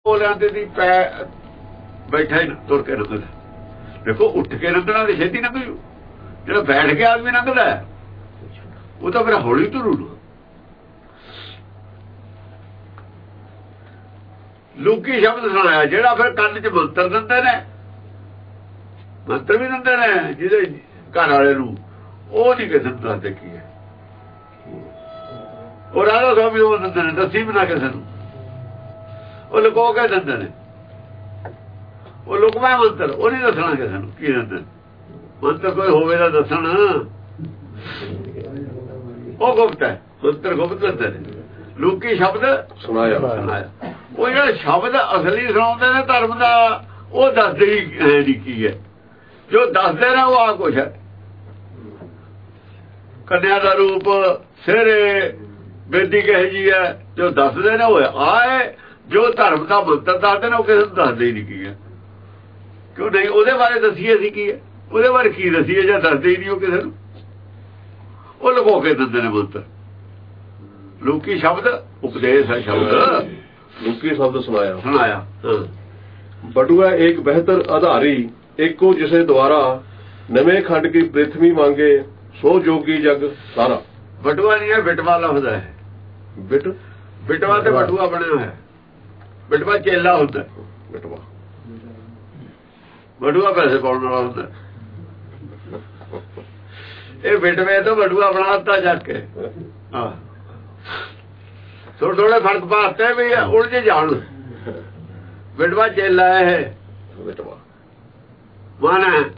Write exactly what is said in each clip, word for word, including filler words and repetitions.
बोलिया दी पै बैठा ही तुर के लंघदा। देखो उठ के लंघना तो छेती लंघ जू, जो बैठ के आदमी लंघदा वो तो फिर हौली तुरू ना। लूकी शब्द सुनाया जेड़ा फिर कंन च मंत्र दिंदे ने, मंत्र भी दिंदे ने जिहदे घर वाले नूं, ਉਹ नहीं किसी ਨੂੰ दसदे की है। और राधा स्वामी ਉਹ ਦਿੰਦੇ ਨੇ, दसी भी ना किसी ਨੂੰ, ਉਹ ਲੁਕੋ ਕੇ ਦਿੰਦੇ ਨੇ। ਉਹ ਲੁਕਵਾ ਮੰਤਰ ਉਹ नहीं दसना किसी ਨੂੰ की ਦਿੰਦੇ। ਮੰਤਰ कोई ਹੋਵੇ ਤਾਂ ਦੱਸਣ, ਉਹ ਗੁਪਤ ਹੈ, ਮੰਤਰ ਗੁਪਤ ਦਿੰਦੇ ਨੇ। ਲੂਕੀ ਸ਼ਬਦ ਸੁਣਾਇਆ ਸੁਣਾਇਆ ਉਹ ਜਿਹੜਾ ਸ਼ਬਦ ਅਸਲੀ ਸੁਣਾਉਂਦੇ ਨੇ ਧਰਮ ਦਾ, ਉਹ ਦੱਸਦੇ ਹੀ ਨਹੀਂ ਕੀ ਹੈ। ਜੋ ਦੱਸਦੇ ਨੇ ਉਹ ਆ ਕੁਛ ਹੈ। ਕੰਨਿਆ ਦਾ ਰੂਪ ਸਿਹਰੇ ਬੇਦੀ ਕਹੇ ਜੀ ਹੈ, ਜੋ ਦੱਸਦੇ ਨੇ ਉਹ ਆਏ। ਜੋ ਧਰਮ ਦਾ ਮੰਤਰ ਦੱਸਦੇ ਨੇ ਉਹ ਕਿਸੇ ਨੂੰ ਦੱਸਦੇ ਹੀ ਨਹੀਂ ਕੀ ਹੈ। ਕਿਉਂ ਨਹੀਂ? ਉਹਦੇ ਬਾਰੇ ਦਸੀਏ ਅਸੀਂ ਕੀ ਹੈ, ਉਹਦੇ ਬਾਰੇ ਕੀ ਦਸੀਏ ਜਾਂ ਦੱਸਦੇ ਹੀ ਨਹੀਂ ਉਹ ਕਿਸੇ ਨੂੰ। ਉਹ ਲੁਕੋ ਕੇ ਦਿੰਦੇ ਨੇ ਮੰਤਰ। लूकी शब्द उपदेश है, शब्द लूकी शब्द सुनाया सुनाया। बटुआ एक बेहतर आधारी, एको जिसे द्वारा नवे खंड की पृथ्वी मांगे, सो जोगी जग सारा। बटुआ नहीं है, बिटवा लफ्ज है। बिट बिटवा तो बटुआ बना है, बिटवा चेला होता है। बिटवा बटुआ पैसे पाने वाला होता है। ये बिटवे तो बटुआ बनाता जाके। हाँ थोड़े थोड़े फर्क पाते भी उलझे जान। बिटवा चेला है, बिटवा माना है।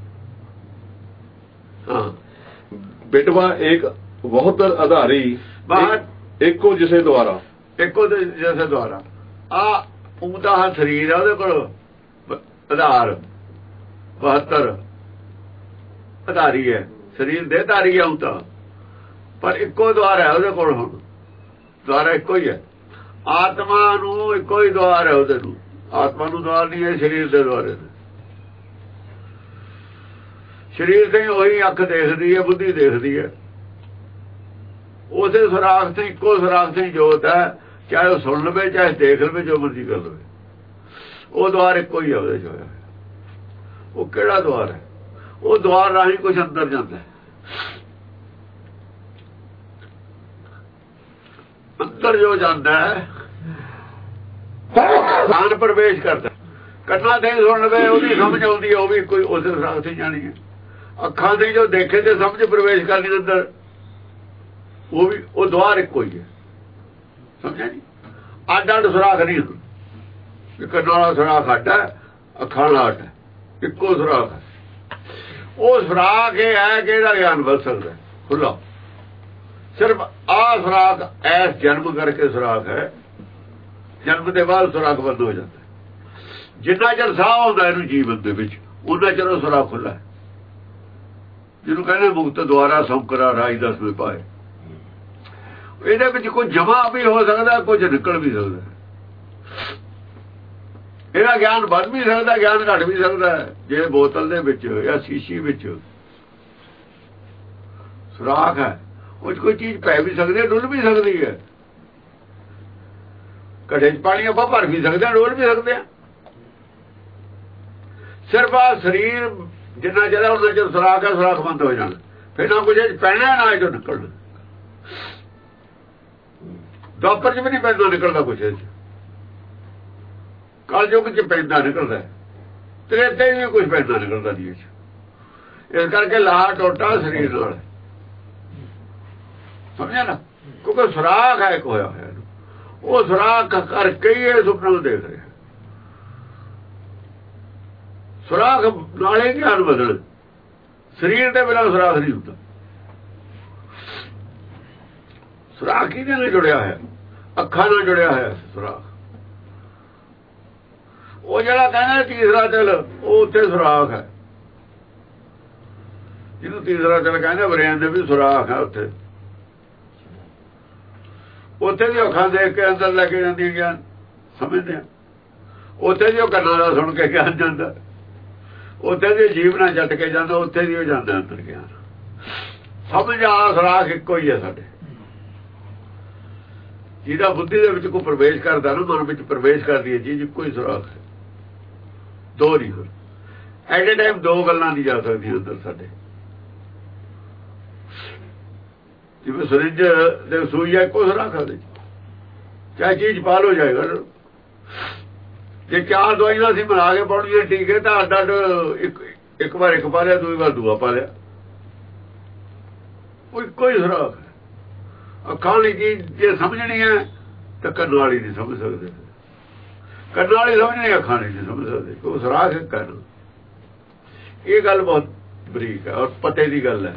हाँ बिटवा एक बहुत आधारी, एक, एको जिसे द्वारा एको जिसे द्वारा आ उमदा शरीर है, वो आधार बहत्तर आधारी है, शरीर दे धारी है उमदा, पर इको द्वार है ਉਹਦੇ ਕੋਲ। ਹੁਣ द्वार ਇੱਕੋ ਹੀ ਹੈ। ਆਤਮਾ ਨੂੰ ਇੱਕੋ ਹੀ द्वार ਹੈ ਉਹਦੇ ਨੂੰ। ਆਤਮਾ ਨੂੰ द्वार ਨਹੀਂ ਹੈ, ਸਰੀਰ ਦੇ द्वार ਹੈ। ਸਰੀਰ ਤੇ ਉਹੀ ਅੱਖ ਦੇਖਦੀ ਹੈ, ਬੁੱਧੀ ਦੇਖਦੀ ਹੈ। ਉਸੇ ਸੁਰਾਖ ਤੇ ਇੱਕੋ ਸੁਰਾਖ ਤੇ ਜੋਤ ਹੈ, ਚਾਹੇ ਉਹ ਸੁਣ ਲਵੇ ਚਾਹੇ ਦੇਖ ਲਵੇ, ਜੋ ਮਰਜ਼ੀ ਕਰ ਲਵੇ। ਉਹ द्वार ਇੱਕੋ ਹੀ ਹੈ ਉਹਦੇ ਚ ਹੋਇਆ। ਉਹ ਕਿਹੜਾ द्वार ਹੈ? ਉਹ द्वार ਰਾਹੀਂ ਕੁਝ ਅੰਦਰ ਜਾਂਦਾ ਹੈ। अंदर जो जाता है कान प्रवेश करता, कन्ना से सुन लवे वो समझ आती है, वो भी कोई उस सुराख से जानी है। अखा से जो देखे थे समझ प्रवेश करनी अंदर, वो भी वो द्वार एक ही है। समझा नहीं? अड अड सुराख नहीं होंगे, कन्ना वाला सुराख अड है, अखा वाला अड है, इको सुराख है। वो सुराख ये है कि ज्ञान बच सकता है खुला। सिर्फ आ सुराख ऐस जन्म करके सुराख है, जन्म के बाद सुराख बंद हो जाता है। जिन्ना चर साह होता है जीवन के विच, उन्ना चर सुराख खुला है। जिन्हों कहने मुक्त द्वारा संकरा राज दस में पाए। ये कुछ जमा भी हो सकता, कुछ निकल भी सकता। ਇਹਦਾ ਗਿਆਨ ਵੱਧ ਵੀ ਸਕਦਾ, ਗਿਆਨ ਘਟ ਵੀ ਸਕਦਾ। ਜੇ ਬੋਤਲ ਦੇ ਵਿੱਚ ਜਾਂ ਸ਼ੀਸ਼ੀ ਵਿੱਚ ਸੁਰਾਖ ਹੈ, ਉਹ ਕੋਈ ਚੀਜ਼ ਪੈ ਵੀ ਸਕਦੀ ਹੈ, ਡੁੱਲ ਵੀ ਸਕਦੀ ਹੈ। ਘੜੇ 'ਚ ਪਾਣੀ ਆਪਾਂ ਭਰ ਵੀ ਸਕਦੇ ਹਾਂ, ਡੋਲ ਵੀ ਸਕਦੇ ਹਾਂ। ਸਿਰਫ ਆ ਸਰੀਰ ਜਿੰਨਾ ਜਿਹੜਾ ਉਹਨਾਂ ਚ ਸੁਰਾਖ ਹੈ, ਸੁਰਾਖ ਬੰਦ ਹੋ ਜਾਣਾ। ਫਿਰ ਨਾ ਕੁਝ ਪੈਣਾ ਨਾ ਇਹ ਚੋਂ ਨਿਕਲਣਾ। ਦੁਆਪਰ 'ਚ ਵੀ ਨਹੀਂ ਪੈਂਦਾ ਨਿਕਲਦਾ ਕੁਛ। ਕਲਯੁਗ 'ਚ ਪੈਂਦਾ ਨਿਕਲਦਾ, ਤ੍ਰੇਤੇ ਵੀ ਕੁਛ ਪੈਂਦਾ ਨਿਕਲਦਾ ਨਹੀਂ। ਇਸ ਕਰਕੇ ਲਾਹ ਟੋਟਾ ਸਰੀਰ ਨਾਲ, ਸਮਝਿਆ ਨਾ? ਕਿਉਂਕਿ ਸੁਰਾਖ ਹੈ ਇੱਕ ਹੋਇਆ ਹੋਇਆ। ਉਹ ਸੁਰਾਖ ਕਰਕੇ ਹੀ ਇਹ ਸੁਪਨਾ ਨੂੰ ਦੇਖ ਰਿਹਾ। ਸੁਰਾਖ ਨਾਲੇ ਗਿਆਨ ਬਦਲ, ਸਰੀਰ ਦੇ ਬਿਨਾਂ ਸੁਰਾਖ ਨਹੀਂ ਹੁੰਦਾ। ਸੁਰਾਖ ਕਿਹਦੇ ਨਾਲ ਜੁੜਿਆ ਹੋਇਆ? ਅੱਖਾਂ ਨਾਲ ਜੁੜਿਆ ਹੋਇਆ ਸੁਰਾਖ। ਉਹ ਜਿਹੜਾ ਕਹਿੰਦਾ ਤੀਸਰਾ ਦਿਲ, ਉਹ ਉੱਥੇ ਸੁਰਾਖ ਹੈ। ਜਿਹਨੂੰ ਤੀਸਰਾ ਦਿਲ ਕਹਿੰਦੇ, ਬਰੇਨ ਦੇ ਵੀ ਸੁਰਾਖ ਹੈ ਉੱਥੇ। ਉੱਥੇ ਦੀ ਅੱਖਾਂ ਦੇਖ ਕੇ ਅੰਦਰ ਲੈ ਕੇ ਜਾਂਦੀ ਗਿਆਨ, ਸਮਝਦੇ ਆ। ਉੱਥੇ ਦੀ ਉਹ ਕੰਨਾਂ ਦਾ ਸੁਣ ਕੇ ਗਿਆਨ ਜਾਂਦਾ, ਉੱਥੇ ਦੀ ਜੀਭ ਨਾਲ ਜੱਟ ਕੇ ਜਾਂਦਾ, ਉੱਥੇ ਦੀ ਉਹ ਜਾਂਦਾ ਅੰਦਰ ਗਿਆਨ। ਸਮਝ ਆ ਸੁਰਾਖ ਇੱਕੋ ਹੀ ਹੈ ਸਾਡੇ। ਜਿਹਦਾ ਬੁੱਧੀ ਦੇ ਵਿੱਚ ਕੋਈ ਪ੍ਰਵੇਸ਼ ਕਰਦਾ ਨਾ, ਮਨ ਵਿੱਚ ਪ੍ਰਵੇਸ਼ ਕਰਦੀ ਹੈ ਚੀਜ਼, ਕੋਈ ਸੁਰਾਖ ਹੈ, ਦੋ ਨਹੀਂ ਹੋਰ ਐਟ ਏ ਟਾਈਮ ਦੋ ਗੱਲਾਂ ਨਹੀਂ ਜਾ ਸਕਦੀਆਂ ਅੰਦਰ ਸਾਡੇ। ਜਿਵੇਂ ਸਰਿੰਜ ਦੇ ਸੂਈ ਹੈ, ਇੱਕੋ ਸੁਰਾਖ ਹੈ, ਚਾਹੇ ਚੀਜ਼ ਪਾਲ ਹੋ ਜਾਏਗਾ। ਜੇ ਚਾਰ ਦਵਾਈਆਂ ਅਸੀਂ ਬਣਾ ਕੇ ਪਾਉਣੀਆਂ ਟੀਕੇ ਤਾਂ ਅੱਡ ਅੱਡ ਇੱਕ ਇੱਕ ਵਾਰ ਇੱਕ ਪਾ ਲਿਆ, ਦੂਜੀ ਵਾਰ ਦੂਆ ਪਾ ਲਿਆ, ਕੋਈ ਕੋਈ ਸੁਰਾਖ ਹੈ। ਅੱਖਾਂ ਵਾਲੀ ਚੀਜ਼ ਜੇ ਸਮਝਣੀ ਹੈ ਤਾਂ ਕੰਨ ਵਾਲੀ ਨਹੀਂ ਸਮਝ ਸਕਦੇ, ਕੰਨ ਵਾਲੀ ਸਮਝਣੀ ਅੱਖਾਂ ਵਾਲੀ ਨਹੀਂ ਸਮਝ ਸਕਦੇ, ਕੋਈ ਸੁਰਾਖ ਹੈ ਕੰਨ। ਇਹ ਗੱਲ ਬਹੁਤ ਬਰੀਕ ਹੈ ਔਰ ਪਤੇ ਦੀ ਗੱਲ ਹੈ।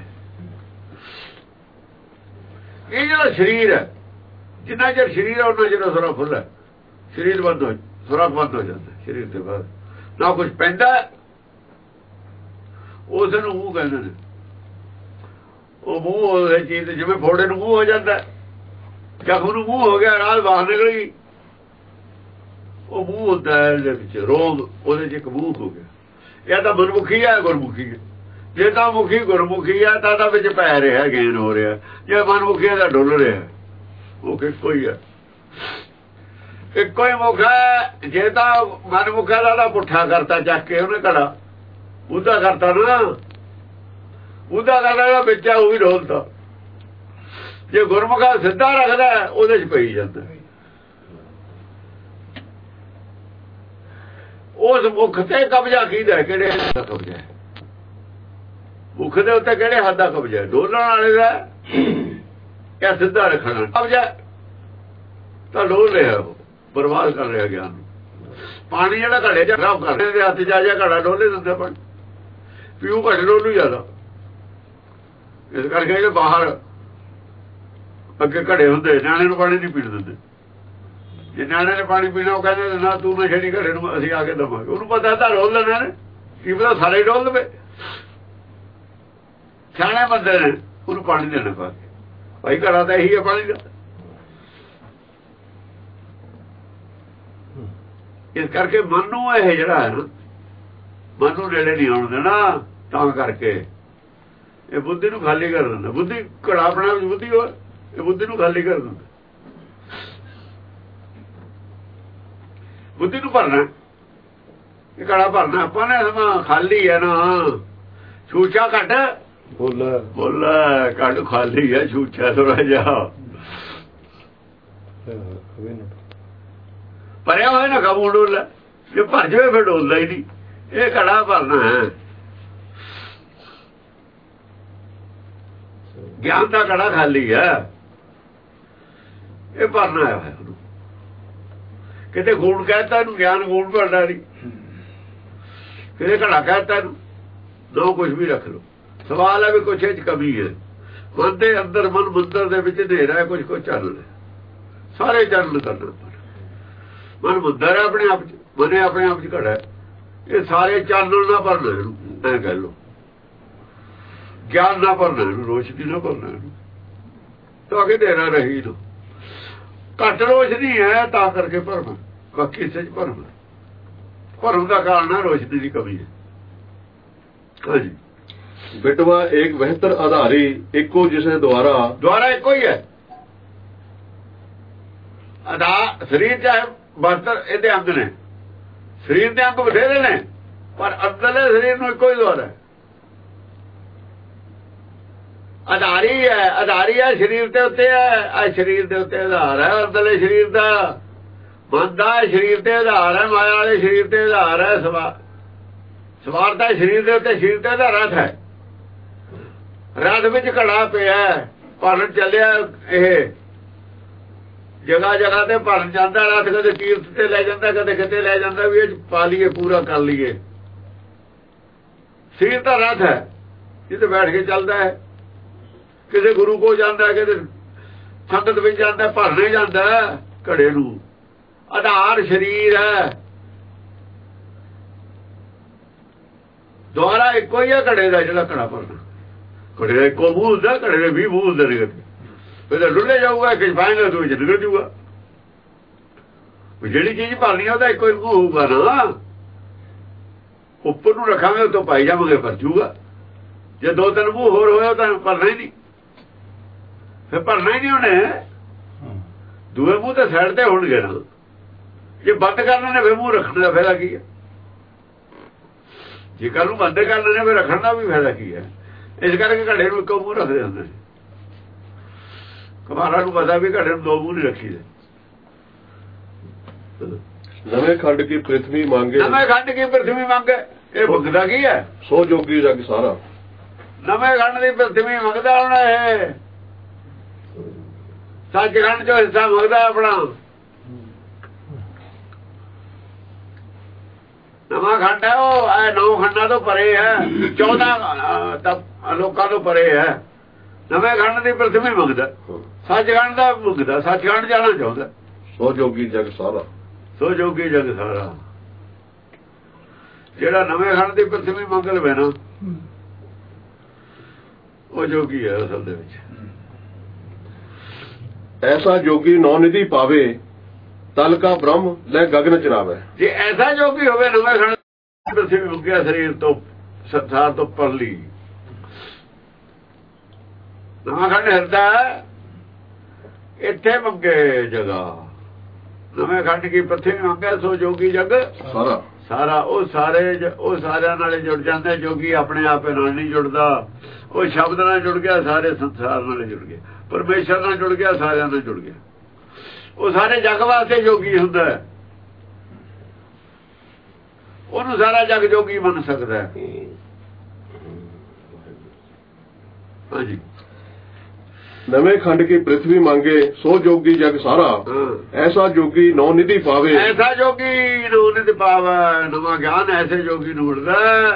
ਇਹ ਜਿਹੜਾ ਸਰੀਰ ਹੈ, ਜਿੰਨਾ ਚਿਰ ਸਰੀਰ ਹੈ ਉਹਨਾਂ ਚਿਰ ਸੁਰਾ ਫੁੱਲ ਹੈ, ਸਰੀਰ ਬੰਦ ਹੋ ਸੁਰਾਖ ਬੰਦ ਹੋ ਜਾਂਦਾ ਸਰੀਰ ਦੇ ਬਾਅਦ, ਨਾ ਕੁਝ ਪੈਂਦਾ ਉਸ ਨੂੰ ਮੂੰਹ ਕਹਿੰਦੇ ਨੇ। ਉਹ ਮੂੰਹ ਉਹ ਚੀਜ਼ ਜਿਵੇਂ ਫੋੜੇ ਨੂੰ ਮੂੰਹ ਹੋ ਜਾਂਦਾ, ਜ਼ਖਮ ਨੂੰ ਮੂੰਹ ਹੋ ਗਿਆ, ਰਾਹ ਬਾਹਰ ਨਿਕਲ ਗਈ, ਉਹ ਮੂੰਹ ਹੁੰਦਾ ਹੈ ਦੇ ਵਿੱਚ ਰੋਗ, ਉਹਦੇ ਚ ਇੱਕ ਮੂੰਹ ਹੋ ਗਿਆ। ਇਹ ਤਾਂ ਮਨਮੁਖੀ ਹੈ, ਗੁਰਮੁਖੀ ਹੈ। ਜੇ ਤਾਂ ਮੁਖੀ ਗੁਰਮੁਖੀ ਹੈ ਤਾਂ ਤਾਂ ਵਿੱਚ ਪੈ ਰਿਹਾ, ਗੇਨ ਹੋ ਰਿਹਾ। ਜੇ ਮਨਮੁਖੀ ਹੈ ਤਾਂ ਡੁੱਲ ਰਿਹਾ, ਉਹ ਇੱਕੋ ਹੀ ਹੈ, ਇੱਕੋ ਹੀ ਮੁਖ ਹੈ। ਜੇ ਤਾਂ ਮਨਮੁਖਾ ਦਾ ਪੁੱਠਾ ਕਰਤਾ ਚੱਕ ਕੇ ਉਹਨੇ ਘੜਾ, ਉਹਦਾ ਕਰਤਾ ਨਾ, ਉਹਦਾ ਕਰਦਾ ਵਿੱਚ ਉਹ ਵੀ ਡੋਲਤਾ। ਜੇ ਗੁਰਮੁਖਾ ਸਿੱਧਾ ਰੱਖਦਾ ਉਹਦੇ ਚ ਪਈ ਜਾਂਦਾ। ਉਸ ਮੁਖ ਤੇ ਕਬਜ਼ਾ ਕੀਦਾ, ਕਿਹੜੇ ਹੱਥ ਦਾ ਕਬਜ਼ਾ ਹੈ? ਮੁਖ ਦੇ ਉੱਤੇ ਕਿਹੜੇ ਹੱਥ ਦਾ ਕਬਜ਼ਾ? ਡੋਲਣ ਵਾਲੇ ਦਾ ਜਾਂ ਸਿੱਧਾ ਰੱਖਣਾ ਕਬਜ਼ਾ? ਤਾਂ ਡੋਲ ਰਿਹਾ, ਉਹ ਬਰਬਾਦ ਕਰ ਰਿਹਾ ਗਿਆਨ ਨੂੰ। ਪਾਣੀ ਜਿਹੜਾ ਘੜੇ ਚ ਖਰਾਬ ਕਰ ਰਿਹਾ, ਹੱਥ ਚ ਆ ਜਾ ਘੜਾ ਡੋਲੇ ਦਿੰਦੇ ਪਾਣੀ, ਪੀਊ ਘੜੇ ਡੋਲੂ ਜ਼ਿਆਦਾ। ਇਸ ਕਰਕੇ ਜਿਹੜੇ ਬਾਹਰ ਅੱਗੇ ਘੜੇ ਹੁੰਦੇ, ਨਿਆਣੇ ਨੂੰ ਪਾਣੀ ਨਹੀਂ ਪੀਣ ਦਿੰਦੇ। ਜੇ ਨਿਆਣੇ ਨੇ ਪਾਣੀ ਪੀਣਾ, ਉਹ ਕਹਿੰਦੇ ਨਾ ਤੂੰ ਨਾ ਛੇੜੀ ਘੜੇ ਨੂੰ, ਅਸੀਂ ਆ ਕੇ ਦੇਵਾਂਗੇ। ਉਹਨੂੰ ਪਤਾ ਤਾਂ ਡੋਲ ਲੈਣਾ ਨੇ, ਕੀ ਪਤਾ ਸਾਰੇ ਡੋਲ ਦੇਵੇ। ਸਿਆਣੇ ਬੰਦੇ ਨੇ ਉਹਨੂੰ ਪਾਣੀ ਦੇਣਾ ਪਾ ਕੇ, ਭਾਈ ਘੜਾ ਤਾਂ ਇਹੀ ਹੈ ਪਾਣੀ ਦਾ। ਇਸ ਕਰਕੇ ਮਨ ਨੂੰ ਇਹ ਜਿਹੜਾ ਹੈ ਨਾ, ਮਨ ਨੂੰ ਨੇੜੇ ਨਹੀਂ ਆਉਣ ਦੇਣਾ। ਤਾਂ ਕਰਕੇ ਇਹ ਬੁੱਧੀ ਨੂੰ ਖਾਲੀ ਕਰ ਦਿੰਦਾ। ਬੁੱਧੀ ਘੜਾ ਆਪਣਾ ਬੁੱਧੀ ਹੋ, ਇਹ ਬੁੱਧੀ ਨੂੰ ਖਾਲੀ ਕਰ ਦਿੰਦਾ। ਬੁੱਧੀ ਨੂੰ ਭਰਨਾ, ਇਹ ਘੜਾ ਭਰਨਾ ਆਪਾਂ ਨੇ। ਸਮਾਂ ਖਾਲੀ ਹੈ ਨਾ, ਛੂਛਾ ਘੱਟ ਬੋਲ ਬੋਲ ਘੱਟ ਖਾਲੀ ਹੈ, ਛੂਛਾ ਥੋੜਾ ਜਿਹਾ ਭਰਿਆ ਹੋਇਆ ਨਾ ਕਬੂ ਡੋਲਾ। ਜੇ ਭਰ ਜਾਵੇ ਫਿਰ ਡੋਲਦਾ ਹੀ ਨਹੀਂ। ਇਹ ਘੜਾ ਭਰਨਾ ਹੈ, ਗਿਆਨ ਦਾ ਘੜਾ ਖਾਲੀ ਹੈ, ਇਹ ਭਰਨਾ ਹੈ। ਕਿਤੇ ਗੂੜ ਕਹਿਤਾ ਇਹਨੂੰ, ਗਿਆਨ ਗੂੜ ਭਰਨਾ ਨਹੀਂ। ਕਿਤੇ ਘੜਾ ਕਹਿਤਾ ਇਹਨੂੰ, ਦੋ ਕੁਛ ਵੀ ਰੱਖ ਲਓ। ਸਵਾਲ ਹੈ ਵੀ ਕੁਛ ਇਹ ਚ ਕਮੀ ਹੈ। ਮਨ ਦੇ ਅੰਦਰ, ਮਨ ਮੰਦਰ ਦੇ ਵਿੱਚ ਹਨੇਰਾ ਹੈ, ਕੁਛ ਕੁਛ ਚੱਲ ਰਿਹਾ, ਸਾਰੇ ਚੱਲ ਕਰਨਾ। ਮਨ ਮੰਦਰ ਹੈ ਆਪਣੇ ਆਪ ਚ, ਮਨੇ ਆਪਣੇ ਆਪ ਚ ਘੜਾ। ਇਹ ਸਾਰੇ ਚਾਨਣ ਨਾ ਭਰਨਾ ਇਹਨੂੰ, ਐ ਕਹਿ ਲਓ। ਗਿਆਨ ਨਾ ਭਰਨਾ ਇਹਨੂੰ, ਰੋਸ਼ਨੀ ਨਾ ਭਰਨਾ ਇਹਨੂੰ, ਤਾਂ ਕਿ ਹਨੇਰਾ ਰਹੀ ਨਾ। ਘੱਟ ਰੋਸ਼ਨੀ ਹੈ ਤਾਂ ਕਰਕੇ ਭਰਮ, ਬਾਕੀ ਇਸੇ ਚ ਭਰਮ। ਭਰਮ ਦਾ ਕਾਰਨ ਹੈ ਰੋਸ਼ਨੀ ਦੀ ਕਮੀ ਹੈ। ਹਾਂਜੀ, ਬਿਟਵਾ ਇੱਕ ਬਿਹਤਰ ਆਧਾਰੀ, ਇੱਕੋ ਜਿਸੇ ਦੁਆਰਾ ਦੁਆਰਾ ਇੱਕੋ ਹੀ ਹੈ। ਆਧਾਰ ਸਰੀਰ ਚਾਹੇ ਬਹੱਤਰ ਇਹਦੇ ਅੰਗ ਨੇ, ਸਰੀਰ ਦੇ ਅੰਗ ਬਥੇਰੇ ਨੇ, ਪਰ ਅੰਦਰਲੇ ਸਰੀਰ ਨੂੰ ਇੱਕੋ ਹੀ ਦੁਆਰਾ ਹੈ। ਆਧਾਰੀ ਹੈ, ਆਧਾਰੀ ਹੈ ਸਰੀਰ ਦੇ ਉੱਤੇ ਹੈ। ਆ ਸਰੀਰ ਦੇ ਉੱਤੇ ਆਧਾਰ ਹੈ, ਅੰਦਰਲੇ ਸਰੀਰ ਦਾ। ਮਨ ਦਾ ਸਰੀਰ ਤੇ ਆਧਾਰ ਹੈ, ਮਾਇਆ ਵਾਲੇ ਸਰੀਰ ਤੇ ਆਧਾਰ ਹੈ। ਸਵਾ ਸਵਾਰ ਦਾ ਸਰੀਰ ਦੇ ਉੱਤੇ, ਸਰੀਰ ਤੇ ਦਾ ਰਥ ਹੈ। ਰਥ ਵਿੱਚ ਘੜਾ ਪਿਆ, ਭਰਨ ਚੱਲਿਆ। ਇਹ ਜਗ੍ਹਾ ਜਗ੍ਹਾ ਤੇ ਭਰਨ ਜਾਂਦਾ ਰਥ, ਕਦੇ ਤੀਰਥ ਤੇ ਲੈ ਜਾਂਦਾ, ਕਦੇ ਕਿਤੇ ਲੈ ਜਾਂਦਾ, ਵੀ ਇਹ ਪਾ ਲਈਏ, ਪੂਰਾ ਕਰ ਲਈਏ। ਸਰੀਰ ਦਾ ਰਥ ਹੈ, ਜਿੱਥੇ ਬੈਠ ਕੇ ਚੱਲਦਾ ਹੈ। ਕਿਸੇ ਗੁਰੂ ਕੋ ਜਾਂਦਾ, ਕਿਸੇ ਸੰਗਤ ਵਿੱਚ ਜਾਂਦਾ, ਭਰਨੇ ਜਾਂਦਾ ਘੜੇ ਨੂੰ। ਆਧਾਰ ਸਰੀਰ ਹੈ, ਦੁਆਰਾ ਇੱਕੋ ਹੀ ਹੈ ਘੜੇ ਦਾ, ਜਿਹੜਾ ਘੜਾ ਭਰਨਾ। ਘੜੇ ਦਾ ਇੱਕੋ ਮੂੰਹ ਹੁੰਦਾ, ਘੜੇ ਦੇ ਵੀਹ ਮੂੰਹ ਹੁੰਦੇ ਨੇ। ਫਿਰ ਡੁੱਲੇ ਜਾਊਗਾ, ਕਿ ਪਾਏਗਾ ਤੂੰ ਨਿਕਲ ਜੂਗਾ। ਜਿਹੜੀ ਚੀਜ਼ ਭਰਨੀ ਉਹਦਾ ਇੱਕੋ ਹੀ ਮੂੰਹ ਹੋਊਗਾ ਨਾ। ਉੱਪਰ ਨੂੰ ਰੱਖਾਂਗੇ ਉਤੋਂ ਪਾਈ ਜਾਵਾਂਗੇ, ਭਰ ਜੂਗਾ। ਜੇ ਦੋ ਤਿੰਨ ਮੂੰਹ ਹੋਰ ਹੋਇਆ ਤਾਂ ਭਰਨਾ ਹੀ ਨਹੀਂ, ਫਿਰ ਭਰਨਾ ਹੀ ਨਹੀਂ ਉਹਨੇ। ਦੂਏ ਮੂੰਹ ਤੇ ਸਾਈਡ ਤੇ ਹੋਣਗੇ ਨਾ। ਜੇ ਬੰਦ ਕਰਨਾ ਨੇ ਫਿਰ ਮੂੰਹ ਰੱਖਣ ਦਾ ਫਾਇਦਾ ਕੀ ਹੈ? ਜੇ ਕੱਲ ਨੂੰ ਬੰਦ ਕਰਨਾ ਨੇ ਫਿਰ ਰੱਖਣ ਦਾ ਵੀ ਫਾਇਦਾ ਕੀ ਹੈ? ਇਸ ਕਰਕੇ ਘੜੇ ਨੂੰ ਇੱਕੋ ਮੂੰਹ ਰੱਖਦੇ ਹੁੰਦੇ ਨੇ। ਕੁਮਾਰਾਂ ਨੂੰ ਪਤਾ ਵੀ ਘੜੇ ਨੂੰ ਦੋ ਮੂੰਹ ਨਹੀਂ ਰੱਖੀ ਦੇ। ਨਵੇਂ ਖੰਡ ਕੀ ਪ੍ਰਿਥਵੀ ਮੰਗੇ, ਨਵੇਂ ਖੰਡ ਕੀ ਪ੍ਰਿਥਵੀ ਮੰਗੇ, ਇਹ ਮੰਗਦਾ ਕੀ ਹੈ? ਸੋ ਜੋਗੀ ਜਗ ਸਾਰਾ। ਨਵੇਂ ਖੰਡ ਦੀ ਪ੍ਰਿਥਵੀ ਮੰਗਦਾ ਹੋਣਾ ਇਹ ਸੱਚਖੰਡ ਚੋਂ ਹਿੱਸਾ ਮੰਗਦਾ ਆਪਣਾ। ਨਵਾਂ ਖੰਡ ਹੈ ਉਹ ਇਹ ਨੌ ਖੰਡਾਂ ਤੋਂ ਪਰੇ ਹੈ, ਚੌਦਾਂ ਲੋਕਾਂ ਤੋਂ ਪਰੇ ਹੈ। ਨਵੇਂ ਖੰਡ ਦੀ ਪ੍ਰਿਥਵੀ ਮੰਗਦਾ, ਸੱਚਖੰਡ ਦਾ ਮੰਗਦਾ, ਸੱਚਖੰਡ ਜਾਣਾ ਚਾਹੁੰਦਾ। ਸੋ ਜੋਗੀ ਜਗ ਸਾਰਾ, ਸੋ ਜੋਗੀ ਜਗ ਸਾਰਾ। ਜਿਹੜਾ ਨਵੇਂ ਖੰਡ ਦੀ ਪ੍ਰਿਥਵੀ ਮੰਗ ਲਵੇ ਨਾ ਉਹ ਜੋਗੀ ਹੈ ਅਸਲ ਦੇ ਵਿੱਚ। ਐਸਾ ਜੋਗੀ ਨੌ ਨਿਧੀ ਪਾਵੇ, ਤਲ ਕਾ ਬ੍ਰਹਮ ਲੈ ਗਗਨ ਚਰਾਵੇ। ਜੇ ਐਸਾ ਜੋਗੀ ਹੋਵੇ ਨਵੇਂ ਖੰਡ ਦੀ ਪ੍ਰਿਥਵੀ ਮੰਗਿਆ ਸਰੀਰ ਤੋਂ ਸੰਸਾਰ ਤੋਂ ਪਰਲੀ। ਨਵਾਂ ਖੰਡ ਹਿਰਦਾ ਇੱਥੇ ਮੰਗੇ ਜਗਾ। ਨਵੇਂ ਖੰਡ ਕੀ ਪ੍ਰਿਥਵੀ ਮੰਗੇ ਸੋ ਜੋਗੀ ਜਗ ਸਾਰਾ ਸਾਰਾ। ਉਹ ਸਾਰੇ ਉਹ ਸਾਰਿਆਂ ਨਾਲ ਜੁੜ ਜਾਂਦੇ। ਜੋਗੀ ਆਪਣੇ ਆਪੇ ਨਾਲ ਨਹੀਂ ਜੁੜਦਾ, ਉਹ ਸ਼ਬਦ ਨਾਲ ਜੁੜ ਗਿਆ, ਸਾਰੇ ਸੰਸਾਰ ਨਾਲ ਜੁੜ ਗਿਆ, ਪਰਮੇਸ਼ਰ ਨਾਲ ਜੁੜ ਗਿਆ, ਸਾਰਿਆਂ ਨਾਲ ਜੁੜ ਗਿਆ। ਉਹ ਸਾਰੇ ਜਗ ਵਾਸਤੇ ਜੋਗੀ ਹੁੰਦਾ, ਉਹਨੂੰ ਸਾਰਾ ਜਗ ਜੋਗੀ ਬਣ ਸਕਦਾ। ਹਾਂਜੀ। ਨਵੇਂ ਖੰਡ ਕੀ ਪ੍ਰਿਥਵੀ ਮੰਗੇ ਸੋ ਜੋਗੀ ਜਗ ਸਾਰਾ। ਐਸਾ ਜੋਗੀ ਨੌ ਨਿਧੀ ਪਾਵੇ, ਐਸਾ ਜੋਗੀ ਨੌ ਨਿਧੀ ਪਾਵੇ। ਨਵਾਂ ਗਿਆਨ ਐਸੇ ਜੋਗੀ ਨੂੰ ਮਿਲਦਾ।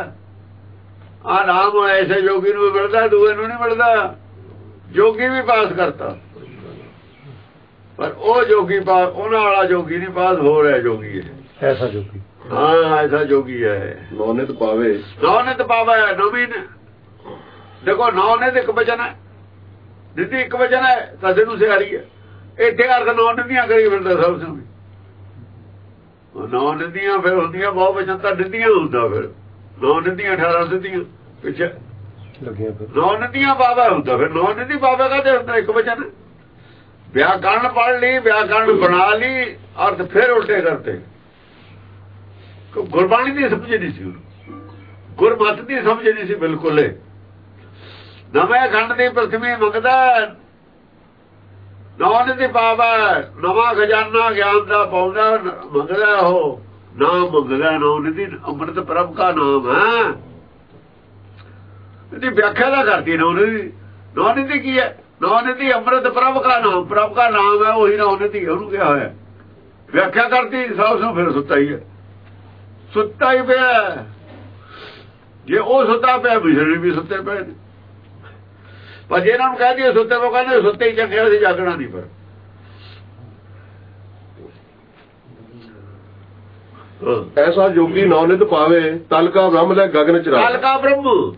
ਆ ਨਾਮ ਐਸੇ ਜੋਗੀ ਨੂੰ ਮਿਲਦਾ, ਦੂਏ ਨੂੰ ਨਹੀਂ ਮਿਲਦਾ। ਜੋਗੀ ਵੀ ਪਾਸ ਕਰਤਾ ਪਰ ਉਹ ਜੋਗੀ ਪਾਸ ਉਹਨਾਂ ਵਾਲਾ ਜੋਗੀ ਨਹੀਂ ਪਾਸ ਹੋ ਰਿਹਾ। ਜੋਗੀ ਹੈ ਐਸਾ ਜੋਗੀ। ਹਾਂ ਐਸਾ ਜੋਗੀ ਹੈ। ਨੌ ਨਿਧ ਪਾਵੇ, ਨੌ ਨਿਧ ਪਾਵੇ। ਨਵੀਂ ਦੇਖੋ ਨੌ ਨਿਧ ਇੱਕ ਵਚਨ ਹੈ, ਨਿਧੀ ਇੱਕ ਵਚਨ ਹੈ, ਕਦੇ ਨੂੰ ਸਿਆਰੀ ਹੈ। ਇੱਥੇ ਅਰਥ ਨੌ ਨਿਧੀਆਂ ਕਰੀ ਫਿਰਦਾ ਸਭ ਤੋਂ। ਨੌ ਨਿਧੀਆਂ ਫਿਰ ਹੁੰਦੀਆਂ ਬਹੁਤ ਵਚਨ ਤਾਂ ਨਿਧੀਆਂ ਹੁੰਦਾ। ਫਿਰ ਨੌ ਨਿਧੀਆਂ ਅਠਾਰਾਂ ਸਿੱਧੀਆਂ ਪਿੱਛੇ ਲੱਗੀਆਂ। ਫਿਰ ਨੌ ਨਿਧੀਆਂ ਪਾਵਾ ਹੁੰਦਾ। ਫਿਰ ਨੌ ਨਿਧੀ ਪਾਵੇ ਕਦੇ ਹੁੰਦਾ ਇੱਕ ਵਚਨ। ਵਿਆਕਰਨ ਪੜ੍ਹ ਲਈ, ਵਿਆਕਰਨ ਬਣਾ ਲਈ, ਅਰਥ ਫਿਰ ਉਲਟੇ ਕਰਤੇ। ਗੁਰਬਾਣੀ ਦੀ ਸਮਝ ਨਹੀਂ ਸੀ, ਗੁਰਮਤ ਦੀ ਸਮਝ ਨਹੀਂ ਸੀ ਬਿਲਕੁਲ। ਨਵੇਂ ਖੰਡ ਦੀ ਪ੍ਰਿਥਵੀ ਮੰਗਦਾ, ਨੌ ਨਿਧੀ ਪਾਵਾ। ਨਵਾਂ ਖਜ਼ਾਨਾ ਗਿਆਨ ਦਾ ਪਾਉਂਦਾ ਮੰਗਦਾ। ਉਹ ਨਾਮ ਮੰਗਦਾ ਨੌ ਨਿਧੀ। ਅੰਮ੍ਰਿਤ ਪ੍ਰਭ ਕਾ ਨਾਮ ਹੈ। ਇਹਦੀ ਵਿਆਖਿਆ ਦਾ ਕਰਦੀ ਨੌ ਨਿਧੀ। ਨੌ ਨਿਧੀ ਕੀ ਹੈ? ਨੌ ਨਿਧੀ ਅੰਮ੍ਰਿਤ ਪ੍ਰਭ ਕਾ ਨਾਮ, ਪ੍ਰਭ ਕਾ ਨਾਮ ਹੈ ਉਹੀ ਨੌ ਨਿਧੀ। ਉਹਨੂੰ ਕਿਹਾ ਹੋਇਆ ਵਿਆਖਿਆ ਕਰਤੀ। ਸਭ ਨੂੰ ਫਿਰ ਸੁੱਤਾ ਹੀ ਹੈ, ਸੁੱਤਾ ਹੀ ਪਿਆ। ਜੇ ਉਹ ਸੁੱਤਾ ਪਿਆ ਵਿਸ਼ਰੀ ਵੀ ਸੁੱਤੇ ਪਏ ਨੇ। ਪਰ ਜੇ ਇਹਨਾਂ ਨੂੰ ਕਹਿ ਦਈਏ ਸੁੱਤੇ ਪਏ, ਕਹਿੰਦੇ ਸੁੱਤੇ ਹੀ ਚੰਗੇ, ਅਸੀਂ ਜਾਗਣਾ ਨਹੀਂ। ਪਰ ਐਸਾ ਜੋਗੀ ਨੌ ਨਿਧ ਪਾਵੇ, ਤਲ ਕਾ ਬ੍ਰਹਮ ਲੈ ਗਗਨ ਚਰਾਵੇ। ਤਲ ਕਾ ਬ੍ਰਹਮ,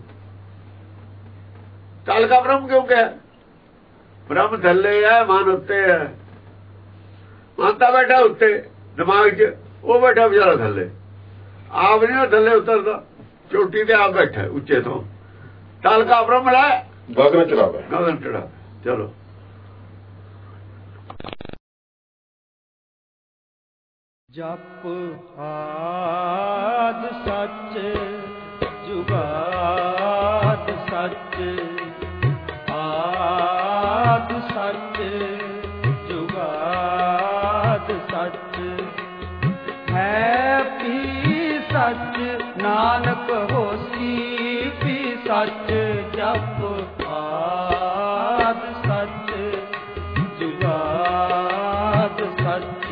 ਤਲ ਕਾ ਬ੍ਰਹਮ ਕਿਉਂ ਕਿਹਾ? ਬ੍ਰਹਮ ਥੱਲੇ ਹੈ, ਮਨ ਉੱਤੇ ਹੈ। ਮਨ ਤਾਂ ਬੈਠਾ ਉੱਤੇ ਦਿਮਾਗ 'ਚ, ਉਹ ਬੈਠਾ ਵਿਚਾਰਾ ਥੱਲੇ। ਆਪ ਨਹੀਂ ਉਹ ਥੱਲੇ ਉਤਰਦਾ, ਚੋਟੀ ਤੇ ਆਪ ਬੈਠਾ ਉੱਚੇ ਤੋਂ। ਤਲ ਕਾ ਬ੍ਰਹਮ ਲੈ ਗਗਨ ਚਰਾਵੇ। ਗਗਨ ਚੜਾ। ਚਲੋ ਜਪ ਆਦ ਸੱਚ ਜੁਗਾਦ ਸੱਚ, ਆਦ ਸੱਚ ਜੁਗਾਦ ਸੱਚ, ਹੈ ਵੀ ਸੱਚ ਨਾਨਕ ਹੋਸੀ ਵੀ ਸੱਚ। ਜਪ ਆਦ ਸੱਚ ਜੁਗਾਦ ਸੱਚ,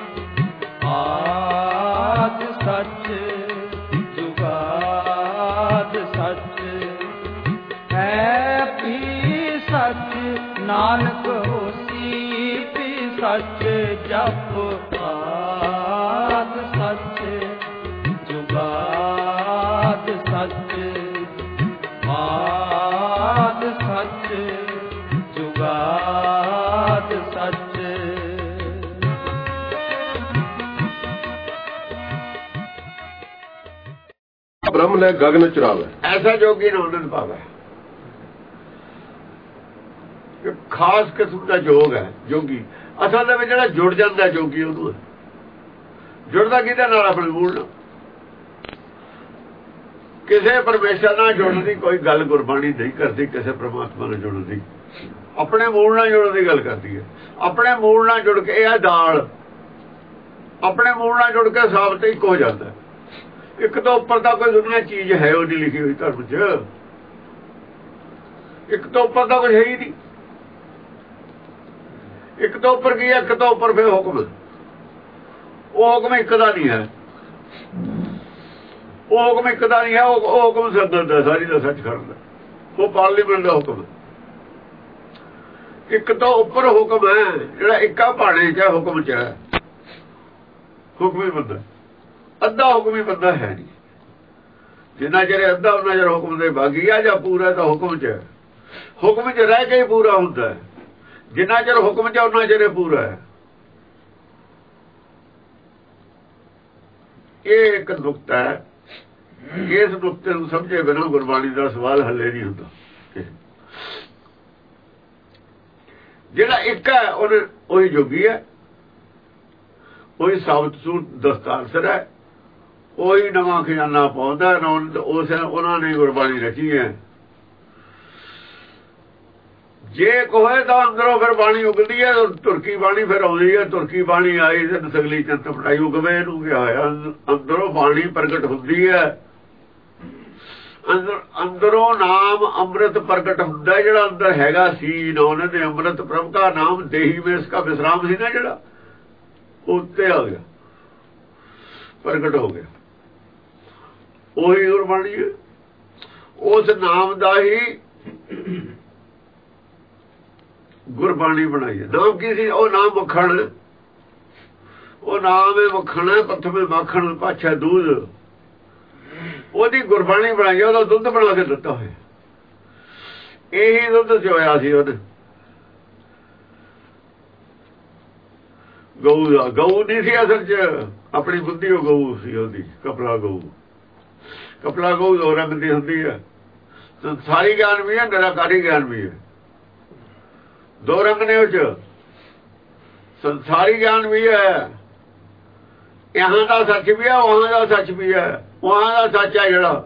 ਆਦ ਸੱਚ ਜੁਗਾਦ ਸੱਚ, ਹੈ ਵੀ ਸੱਚ ਨਾਨਕ ਹੋਸੀ ਵੀ ਸੱਚ। ਜਪ ਆਦ ਸੱਚ ਜੁਗਾਦ ਸੱਚ, ਆਦ ਸੱਚ ਜੁਗਾਦ ਸੱਚ। ਬ੍ਰਹਮ ਲੈ ਗਗਨ ਚਰਾਵੇ। ਐਸਾ ਜੋਗੀ ਨੂੰ ਆਨੰਦ ਪਾਵੇ। ਖਾਸ ਕਿਸਮ ਦਾ ਯੋਗ ਹੈ ਜੋਗੀ। ਅਸਲ ਦੇ ਵਿੱਚ ਜਿਹੜਾ ਜੁੜ ਜਾਂਦਾ ਜੋਗੀ ਉਹਨੂੰ ਜੁੜਦਾ ਕਿਹਦੇ ਨਾਲ? ਆਪਣੇ ਮੂਲ ਨਾਲ। ਕਿਸੇ ਪਰਮੇਸ਼ਰ ਨਾਲ ਜੁੜਨ ਦੀ ਕੋਈ ਗੱਲ ਗੁਰਬਾਣੀ ਨਹੀਂ ਕਰਦੀ, ਕਿਸੇ ਪ੍ਰਮਾਤਮਾ ਨਾਲ ਜੁੜਨ ਦੀ, ਆਪਣੇ ਮੂਲ ਨਾਲ ਜੁੜਨ ਦੀ ਗੱਲ ਕਰਦੀ ਹੈ। ਆਪਣੇ ਮੂਲ ਨਾਲ ਜੁੜ ਕੇ ਇਹ ਦਾਲ ਆਪਣੇ ਮੂਲ ਨਾਲ ਜੁੜ ਕੇ ਸਾਬਤ ਇੱਕ ਹੋ ਜਾਂਦਾ। ਇੱਕ ਤੋਂ ਉੱਪਰ ਤਾਂ ਕੋਈ ਦੁਨੀਆ ਚੀਜ਼ ਹੈ ਉਹ ਨਹੀਂ ਲਿਖੀ ਹੋਈ ਧਰਮ 'ਚ, ਇੱਕ ਤੋਂ ਉੱਪਰ ਤਾਂ ਕੁਝ ਹੈ ਹੀ ਨਹੀਂ। ਇੱਕ ਤੋਂ ਉੱਪਰ ਕੀ ਹੈ? ਇੱਕ ਤੋਂ ਉੱਪਰ ਫਿਰ ਹੁਕਮ, ਉਹ ਹੁਕਮ ਇੱਕ ਦਾ ਨਹੀਂ ਹੈ, ਉਹ ਹੁਕਮ ਇੱਕ ਦਾ ਨਹੀਂ ਹੈ, ਉਹ ਹੁਕਮ ਸੰਗਤ ਦਾ, ਸਾਰੀ ਦਾ ਸੱਚ ਕਰਦਾ, ਉਹ ਪਾਰਲੀਮੈਂਟ ਦਾ ਹੁਕਮ। ਇੱਕ ਤੋਂ ਉੱਪਰ ਹੁਕਮ ਹੈ ਜਿਹੜਾ ਇੱਕਾ ਭਾਣੇ 'ਚ ਹੈ, ਹੁਕਮ 'ਚ ਹੈ। ਹੁਕਮ ਹੀ ਬੰਦਾ, ਅੱਧਾ ਹੁਕਮ ਹੀ ਬੰਦਾ ਹੈ ਨਹੀਂ। ਜਿੰਨਾ ਚਿਰ ਅੱਧਾ ਉਹਨਾਂ ਚਿਰ ਹੁਕਮ ਦੇ ਬਾਗੀ ਆ, ਜਾਂ ਪੂਰਾ ਤਾਂ ਹੁਕਮ 'ਚ ਹੈ। ਹੁਕਮ 'ਚ ਰਹਿ ਕੇ ਹੀ ਪੂਰਾ ਹੁੰਦਾ ਹੈ। ਜਿੰਨਾ ਚਿਰ ਹੁਕਮ 'ਚ ਉਹਨਾਂ ਚਿਰ ਪੂਰਾ ਹੈ। ਇਹ ਇੱਕ ਨੁਕਤਾ ਹੈ। ਇਸ ਨੁਕਤੇ ਨੂੰ ਸਮਝੇ ਬਿਨਾਂ ਗੁਰਬਾਣੀ ਦਾ ਸਵਾਲ ਹੱਲੇ ਨਹੀਂ ਹੁੰਦਾ। ਜਿਹੜਾ ਇੱਕ ਹੈ ਉਹਨੇ ਉਹੀ ਜੋਗੀ ਹੈ, ਉਹੀ ਸਾਬਤ ਸੂਰਤ ਦਸਤਾਰ ਸਿਰ ਹੈ, ਉਹੀ ਨਵਾਂ ਖਜ਼ਾਨਾ ਪਾਉਂਦਾ। ਉਸ ਉਹਨਾਂ ਨੇ ਗੁਰਬਾਣੀ ਰਚੀ ਹੈ। ਜੇ ਕੋਹੇ ਤਾਂ ਅੰਦਰੋਂ ਫਿਰ ਬਾਣੀ ਉਗਦੀ ਹੈ, ਤੁਰਕੀ ਬਾਣੀ ਫਿਰ ਆਉਂਦੀ ਹੈ। ਤੁਰਕੀ ਬਾਣੀ ਆਈ ਤੇ ਨਸਗਲੀ ਚੰਤ ਪੜਾਈ ਉਗਵੇ ਨੂੰ ਗਿਆ ਹੋਇਆ। ਅੰਦਰੋਂ ਬਾਣੀ ਪ੍ਰਗਟ ਹੁੰਦੀ ਹੈ, ਅੰਦਰ ਅੰਦਰੋਂ ਨਾਮ ਅੰਮ੍ਰਿਤ ਪ੍ਰਗਟ ਹੁੰਦਾ। ਜਿਹੜਾ ਅੰਦਰ ਹੈਗਾ ਸੀ ਨਾਮ ਦੇ ਅੰਮ੍ਰਿਤ ਪ੍ਰਭ ਦਾ ਨਾਮ ਦੇਹੀ ਵਿੱਚ ਇਸਕਾ ਵਿਸਰਾਮ ਸੀ ਨਾ, ਜਿਹੜਾ ਉੱਤੇ ਆ ਗਿਆ, ਪ੍ਰਗਟ ਹੋ ਗਿਆ। ਉਹੀ ਗੁਰਬਾਣੀ ਹੈ। ਉਸ ਨਾਮ ਦਾ ਹੀ ਗੁਰਬਾਣੀ ਬਣਾਈ ਹੈ। ਨਾਮ ਕੀ ਸੀ? ਉਹ ਨਾਮ ਮੱਖਣ, ਉਹ ਨਾਮ ਹੈ ਮੱਖਣ, ਪ੍ਰਥਮੇ ਮੱਖਣ ਪਾਛਾ ਦੂਧ। ਉਹਦੀ ਗੁਰਬਾਣੀ ਬਣਾਈ, ਉਹਦਾ ਦੁੱਧ ਬਣਾ ਕੇ ਦਿੱਤਾ ਹੋਇਆ। ਇਹੀ ਦੁੱਧ ਚੋਇਆ ਸੀ ਉਹਨੇ ਗਊ ਦਾ। ਗਊ ਨਹੀਂ ਸੀ ਅਸਲ 'ਚ, ਆਪਣੀ ਬੁੱਧੀ ਉਹ ਗਊ ਸੀ ਉਹਦੀ, ਕਪਲਾ ਗਊ। ਕਪਲਾ ਗਊ ਦੋ ਰੰਗ ਦੀ ਹੁੰਦੀ ਹੈ, ਸੰਸਾਰੀ ਗਿਆਨ ਵੀ ਹੈ, ਨਿਰਾਕਾਰੀ ਗਿਆਨ ਵੀ ਹੈ। ਦੋ ਰੰਗ ਨੇ ਉਹ 'ਚ। ਸੰਸਾਰੀ ਗਿਆਨ ਵੀ ਹੈ, यहाँ ਦਾ ਸੱਚ ਵੀ ਹੈ, वहाँ ਦਾ ਸੱਚ ਵੀ ਹੈ। वहाँ ਦਾ ਸੱਚ ਹੈ ਜਿਹੜਾ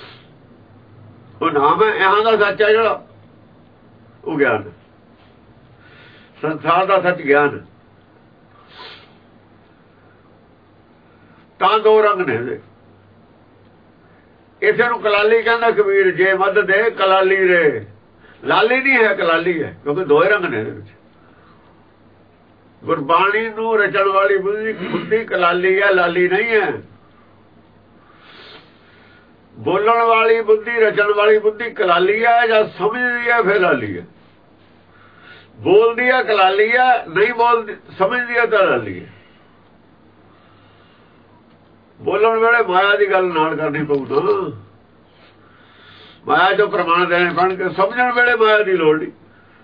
ਉਹ ਨਾਮ ਹੈ, यहाँ ਦਾ ਸੱਚ ਹੈ ਜਿਹੜਾ ਉਹ ਗਿਆਨ। ਸੰਸਾਰ ਦਾ ਸੱਚ ਗਿਆਨ। ਤਾਂ ਦੋ ਰੰਗ ਨੇ। ਇਸੇ ਨੂੰ ਕਲਾਲੀ ਕਹਿੰਦਾ ਕਬੀਰ, ਜੇ ਮੱਧ ਦੇ ਕਲਾਲੀ ਰੇ। ਲਾਲੀ ਨਹੀਂ ਹੈ, ਕਲਾਲੀ ਹੈ, ਕਿਉਂਕਿ ਦੋ ਰੰਗ ਨੇ ਇਹਦੇ ਵਿੱਚ। ਗੁਰਬਾਣੀ ਨੂੰ ਰਚਣ ਵਾਲੀ ਬੁੱਧੀ ਬੁੱਧੀ ਕਲਾਲੀ ਹੈ, ਲਾਲੀ ਨਹੀਂ ਹੈ। ਬੋਲਣ ਵਾਲੀ ਬੁੱਧੀ, ਰਚਣ ਵਾਲੀ ਬੁੱਧੀ ਕਲਾਲੀ ਹੈ, ਜਾਂ ਸਮਝਦੀ ਹੈ ਫਿਰ ਲਾਲੀ ਹੈ। ਬੋਲਦੀ ਹੈ ਕਲਾਲੀ ਹੈ, ਨਹੀਂ ਬੋਲਦੀ ਸਮਝਦੀ ਹੈ ਤਾਂ ਲਾਲੀ ਹੈ। ਬੋਲਣ ਵੇਲੇ ਮਾਇਆ ਦੀ ਗੱਲ ਨਾਲ ਕਰਨੀ ਪਊ ਨਾ, ਮਾਇਆ ਜੋ ਪ੍ਰਮਾਣ ਦੇਣੇ ਬਣ ਕੇ। ਸਮਝਣ ਵੇਲੇ ਮਾਇਆ ਦੀ ਲੋੜ ਨਹੀਂ।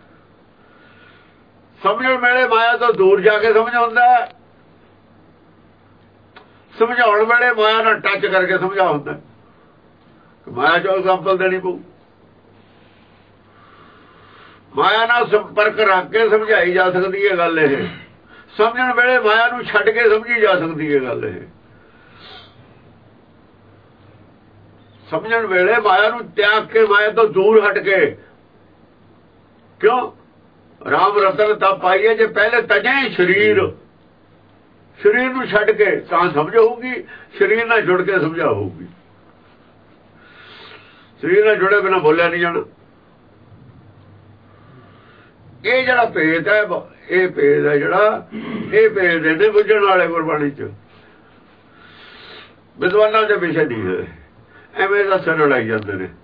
ਸਮਝਣ ਵੇਲੇ ਮਾਇਆ ਤੋਂ ਦੂਰ ਜਾ ਕੇ ਸਮਝ ਆਉਂਦਾ, ਸਮਝਾਉਣ ਵੇਲੇ ਮਾਇਆ ਨਾਲ ਟੱਚ ਕਰਕੇ ਸਮਝਾ ਹੁੰਦਾ। ਮਾਇਆ ਚੋਂ ਐਗਜ਼ਾਮਪਲ ਦੇਣੀ ਪਊ। ਮਾਇਆ ਨਾਲ ਸੰਪਰਕ ਰੱਖ ਕੇ ਸਮਝਾਈ ਜਾ ਸਕਦੀ ਹੈ ਗੱਲ ਇਹ। ਸਮਝਣ ਵੇਲੇ ਮਾਇਆ ਨੂੰ ਛੱਡ ਕੇ ਸਮਝੀ ਜਾ ਸਕਦੀ ਹੈ ਗੱਲ ਇਹ। ਸਮਝਣ ਵੇਲੇ ਮਾਇਆ ਨੂੰ ਤਿਆਗ ਕੇ, ਮਾਇਆ ਤੋਂ ਦੂਰ ਹਟ ਕੇ। ਕਿਉਂ? ਰਾਮ ਰਤਨ ਤਾਂ ਪਾਈਏ ਜੇ ਪਹਿਲੇ ਤਜੇ ਸਰੀਰ, ਸਰੀਰ ਨੂੰ ਛੱਡ ਕੇ ਤਾਂ ਸਮਝ ਹੋਊਗੀ, ਸਰੀਰ ਨਾਲ ਜੁੜ ਕੇ ਸਮਝਾ ਹੋਊਗੀ। ਸਰੀਰ ਨਾਲ ਜੁੜੇ ਬਿਨਾਂ ਬੋਲਿਆ ਨਹੀਂ ਜਾਣਾ। ਇਹ ਜਿਹੜਾ ਭੇਦ ਹੈ, ਇਹ ਭੇਦ ਹੈ ਜਿਹੜਾ, ਇਹ ਭੇਦ ਨੇ ਬੁੱਝਣ ਵਾਲੇ ਗੁਰਬਾਣੀ 'ਚ। ਵਿਦਵਾਨਾਂ ਦੇ ਵਿਸ਼ੇ ਨਹੀਂ ਹੈ, ਐਵੇਂ ਦਾ ਸਿਰ ਉਡਾਈ ਜਾਂਦੇ ਨੇ,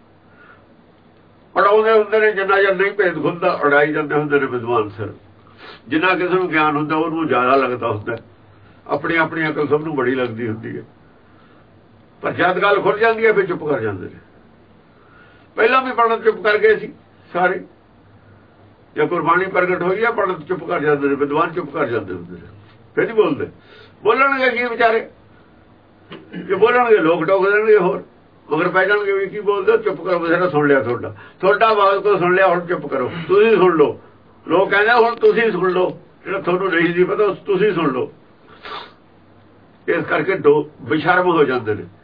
ਉਡਾਉਂਦੇ ਹੁੰਦੇ ਨੇ। ਜਿੰਨਾ ਚਿਰ ਨਹੀਂ ਭੇਦ ਖੁੱਲਦਾ ਉਡਾਈ ਜਾਂਦੇ ਹੁੰਦੇ ਨੇ ਵਿਦਵਾਨ ਸਿਰ। ਜਿੰਨਾ ਕਿਸੇ ਨੂੰ ਗਿਆਨ ਹੁੰਦਾ ਉਹਨੂੰ ਜ਼ਿਆਦਾ ਲੱਗਦਾ ਹੁੰਦਾ। ਆਪਣੀ ਆਪਣੀ ਅਕਲ ਸਭ ਨੂੰ ਬੜੀ ਲੱਗਦੀ ਹੁੰਦੀ ਹੈ, ਪਰ ਜਦ ਗੱਲ ਖੁੱਲ ਜਾਂਦੀ ਹੈ ਫਿਰ ਚੁੱਪ ਕਰ ਜਾਂਦੇ ਨੇ। ਪਹਿਲਾਂ ਵੀ ਪੰਡਤ ਚੁੱਪ ਕਰ ਗਏ ਸੀ ਸਾਰੇ। ਜੇ ਗੁਰਬਾਣੀ ਪ੍ਰਗਟ ਹੋਈ ਹੈ ਪੰਡਤ ਚੁੱਪ ਕਰ ਜਾਂਦੇ ਨੇ, ਵਿਦਵਾਨ ਚੁੱਪ ਕਰ ਜਾਂਦੇ ਹੁੰਦੇ ਨੇ, ਫਿਰ ਨਹੀਂ ਬੋਲਦੇ। ਬੋਲਣਗੇ ਕੀ ਵਿਚਾਰੇ? ਜੇ ਬੋਲਣਗੇ ਲੋਕ ਟੋਕ ਦੇਣਗੇ, ਹੋਰ ਮਗਰ ਪੈ ਜਾਣਗੇ ਵੀ ਕੀ ਬੋਲਦੇ। ਚੁੱਪ ਕਰੋ, ਬਥੇਰਾ ਸੁਣ ਲਿਆ ਤੁਹਾਡਾ ਤੁਹਾਡਾ ਆਵਾਜ਼ ਕੋ ਸੁਣ ਲਿਆ, ਹੁਣ ਚੁੱਪ ਕਰੋ, ਤੁਸੀਂ ਸੁਣ ਲਓ। ਲੋਕ ਕਹਿੰਦੇ ਹੁਣ ਤੁਸੀਂ ਸੁਣ ਲਓ, ਜਿਹੜਾ ਤੁਹਾਨੂੰ ਨਹੀਂ ਸੀ ਪਤਾ ਤੁਸੀਂ ਸੁਣ ਲਓ। ਇਸ ਕਰਕੇ ਦੋ ਬੇਸ਼ਰਮ ਹੋ ਜਾਂਦੇ ਨੇ।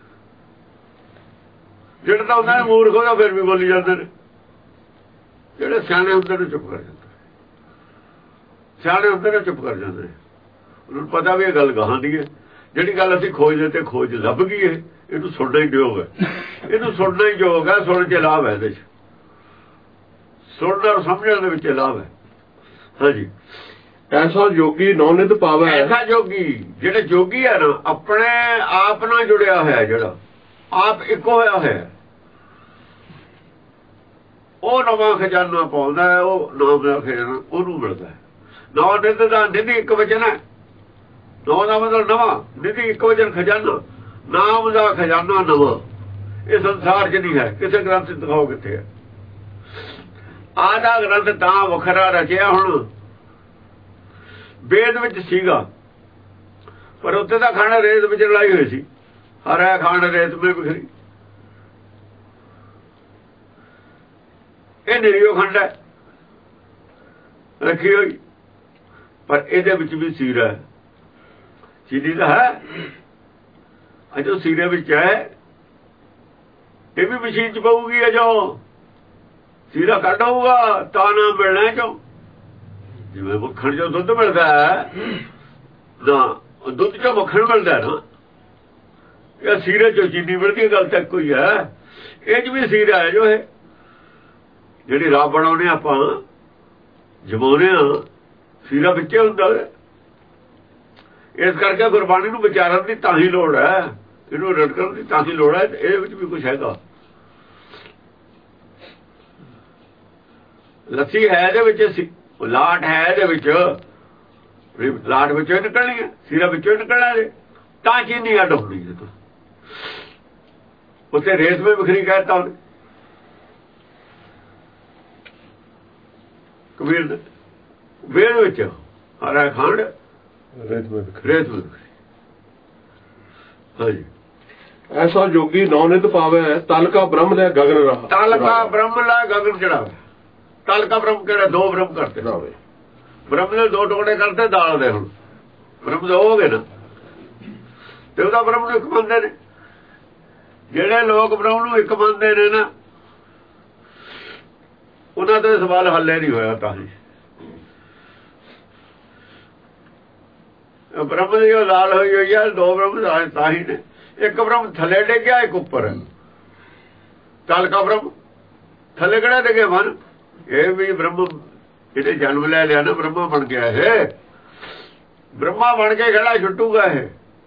ਜਿਹੜਾ ਤਾਂ ਉਹਨਾਂ ਨੇ ਮੂਰਖ ਹੋਗਾ ਫਿਰ ਵੀ ਬੋਲੀ ਜਾਂਦੇ ਨੇ। ਜਿਹੜੇ ਸਿਆਣੇ ਹੁੰਦੇ ਨੇ ਚੁੱਪ ਕਰ ਜਾਂਦੇ, ਸਿਆਣੇ ਹੁੰਦੇ ਨੇ ਚੁੱਪ ਕਰ ਜਾਂਦੇ ਨੇ। ਉਹਨਾਂ ਨੂੰ ਪਤਾ ਵੀ ਇਹ ਗੱਲ ਗਾਹਾਂ ਦੀ ਹੈ। ਜਿਹੜੀ ਗੱਲ ਅਸੀਂ ਖੋਜਦੇ ਤੇ ਖੋਜ ਲੱਭ ਗਈ ਹੈ, ਇਹਨੂੰ ਸੁਣਨਾ ਹੀ ਯੋਗ ਹੈ। ਇਹਨੂੰ ਸੁਣਨਾ ਹੀ ਯੋਗ ਹੈ। ਸੁਣ ਕੇ ਲਾਭ ਹੈ ਇਹਦੇ ਚ, ਸੁਣਨ ਔਰ ਸਮਝਣ ਦੇ ਵਿੱਚ ਲਾਭ ਹੈ। ਹਾਂਜੀ, ਐਸਾ ਜੋਗੀ ਨੌਨਿਤ ਪਾਵੈ। ਐਸਾ ਜੋਗੀ, ਜਿਹੜੇ ਜੋਗੀ ਹੈ ਨਾ ਆਪਣੇ ਆਪ ਨਾਲ ਜੁੜਿਆ ਹੋਇਆ, ਜਿਹੜਾ ਆਪ ਇੱਕ ਹੋਇਆ ਹੋਇਆ, ਉਹ ਨਵਾਂ ਖਜ਼ਾਨਾ ਪਾਉਂਦਾ ਹੈ। ਉਹ ਨਾਮ ਦਾ ਖਜ਼ਾਨਾ ਉਹਨੂੰ ਮਿਲਦਾ ਹੈ। ਨਵਾਂ ਨਿੱਧ ਦਾ ਨਿੱਧੀ ਇੱਕ ਵਚਨ ਹੈ। ਨਵਾਂ ਦਾ ਮਤਲਬ ਨਵਾਂ, ਨਿੱਧੀ ਇੱਕ ਵਚਨ ਖਜ਼ਾਨਾ। ਨਾਮ ਦਾ ਖਜ਼ਾਨਾ ਨਵਾਂ ਇਹ ਸੰਸਾਰ 'ਚ ਨਹੀਂ ਹੈ। ਕਿਸੇ ਗ੍ਰੰਥ 'ਚ ਦਿਖਾਓ ਕਿੱਥੇ ਹੈ। ਆਦਾ ਗ੍ਰੰਥ ਤਾਂ ਵੱਖਰਾ ਰਚਿਆ। ਹੁਣ ਵੇਦ ਵਿੱਚ ਸੀਗਾ, ਪਰ ਉੱਥੇ ਤਾਂ ਖੰਡ ਰੇਤ ਵਿੱਚ ਲੜਾਈ ਹੋਈ ਸੀ। ਹਰਾ ਖੰਡ ਰੇਤ ਵਿੱਚ ਵਿਖਰੀ। ਇਹ ਨਿਰਿਓ ਖੰਡ ਹੈ ਰੱਖੀ ਹੋਈ, ਪਰ ਇਹਦੇ ਵਿੱਚ ਵੀ ਸੀਰਾ ਹੈ। ਚੀਨੀ ਦਾ ਹੈ ਅਜੋ ਸੀਰੇ ਵਿੱਚ ਹੈ। ਇਹ ਵੀ ਮਸ਼ੀਨ 'ਚ ਪਊਗੀ। ਅਜੋ ਸੀਰਾ ਕੱਢ ਹੋਊਗਾ ਤਾਂ ਨਾ ਮਿਲਣਾ ਚੋਂ। ਜਿਵੇਂ ਮੱਖਣ ਚੋਂ ਦੁੱਧ ਮਿਲਦਾ ਹੈ ਨਾ, ਦੁੱਧ ਚੋਂ ਮੱਖਣ ਮਿਲਦਾ ਨਾ, ਇਹ ਸੀਰੇ ਚੋਂ ਚੀਨੀ ਮਿਲਦੀ। ਗੱਲ ਤਾਂ ਕੋਈ ਹੈ। ਇਹ 'ਚ ਵੀ ਸੀਰਾ ਹੈ ਜੋ ਇਹ ਜਿਹੜੀ ਰਾਬ ਬਣਾਉਣੇ ਆਪਾਂ ਜਮਾਉਣੇ ਆ, ਸੀਰਾ ਵਿੱਚੇ ਹੁੰਦਾ। ਇਸ ਕਰਕੇ ਗੁਰਬਾਣੀ ਨੂੰ ਵਿਚਾਰਨ ਦੀ ਤਾਂ ਹੀ ਲੋੜ ਹੈ, ਇਹਨੂੰ ਰਟਕਣ ਦੀ ਤਾਂ ਹੀ ਲੋੜ ਹੈ। ਇਹਦੇ ਵਿੱਚ ਵੀ ਕੁਛ ਹੈਗਾ। ਲੱਸੀ ਹੈ ਇਹਦੇ ਵਿੱਚ, ਲਾਟ ਹੈ ਇਹਦੇ ਵਿੱਚ। ਲਾਟ ਵਿੱਚੋਂ ਨਿਕਲਣੀ ਹੈ, ਸੀਰਾ ਵਿੱਚੋਂ ਨਿਕਲਣਾ ਜੇ ਤਾਂ ਚੀਨੀ ਅੱਡ ਹੋਣੀ ਹੈ। ਉੱਥੇ ਰੇਤ ਵਿੱਚ ਵਿਖਰੀ ਕਹਿਤਾ ਉਹਨੇ ਕਬੀਰ ਨੇ। ਵੇਦ ਵਿੱਚ ਹਰਾ ਖੰਡ ਰੇਤ ਵਿੱਚ ਰੇਤ ਵਿੱਚ। ਹਾਂਜੀ, ਐਸਾ ਜੋਗੀ ਨੌਨਿਤ ਪਾਵੈ। ਤਲ ਕਾ ਬ੍ਰਹਮ ਲੈ ਗਗਨ ਰਹਾ। ਤਲ ਕਾ ਬ੍ਰਹਮ ਲੈ ਗਗਨ ਚੜਾਵੇ। ਤਲ ਕਾ ਬ੍ਰਹਮ ਕਿਹੜਾ? ਦੋ ਬ੍ਰਹਮ ਕਰਤੇ। ਬ੍ਰਹਮ ਦੇ ਦੋ ਟੁਕੜੇ ਕਰਤੇ ਦਾਲ ਦੇ। ਹੁਣ ਬ੍ਰਹਮ ਦੋ ਹੋ ਗਏ ਨਾ, ਤੇ ਉਹਦਾ ਬ੍ਰਹਮ ਨੂੰ ਇੱਕ ਮੰਨਦੇ ਨੇ। ਜਿਹੜੇ ਲੋਕ ਬ੍ਰਹਮ ਨੂੰ ਇੱਕ ਮੰਨਦੇ ਨੇ ਨਾ, ਉਹਨਾਂ ਦਾ ਸਵਾਲ ਹੱਲੇ ਨਹੀਂ ਹੋਇਆ। ਤਾਂ ਹੀ ਬ੍ਰਹਮ ਦੀ ਉਹ ਲਾਲ ਹੋਈ ਹੋਈ ਹੈ। ਦੋ ਬ੍ਰਹਮ ਤਾਂ ਹੀ ਨੇ। ਇੱਕ ਬ੍ਰਹਮ ਥੱਲੇ ਡਿੱਗਿਆ, ਇੱਕ ਉੱਪਰ ਹੈ। ਤਲ ਕਾ ਬ੍ਰਹਮ ਥੱਲੇ ਕਿਹੜਾ ਡਿੱਗੇ ਮਨ? ਇਹ ਵੀ ਬ੍ਰਹਮ ਇਹਨੇ ਜਨਮ ਲੈ ਲਿਆ ਨਾ, ਬ੍ਰਹਮਾ ਬਣ ਗਿਆ। ਇਹ ਬ੍ਰਹਮਾ ਬਣ ਕੇ ਖੜਾ ਛੁੱਟੂਗਾ। ਇਹ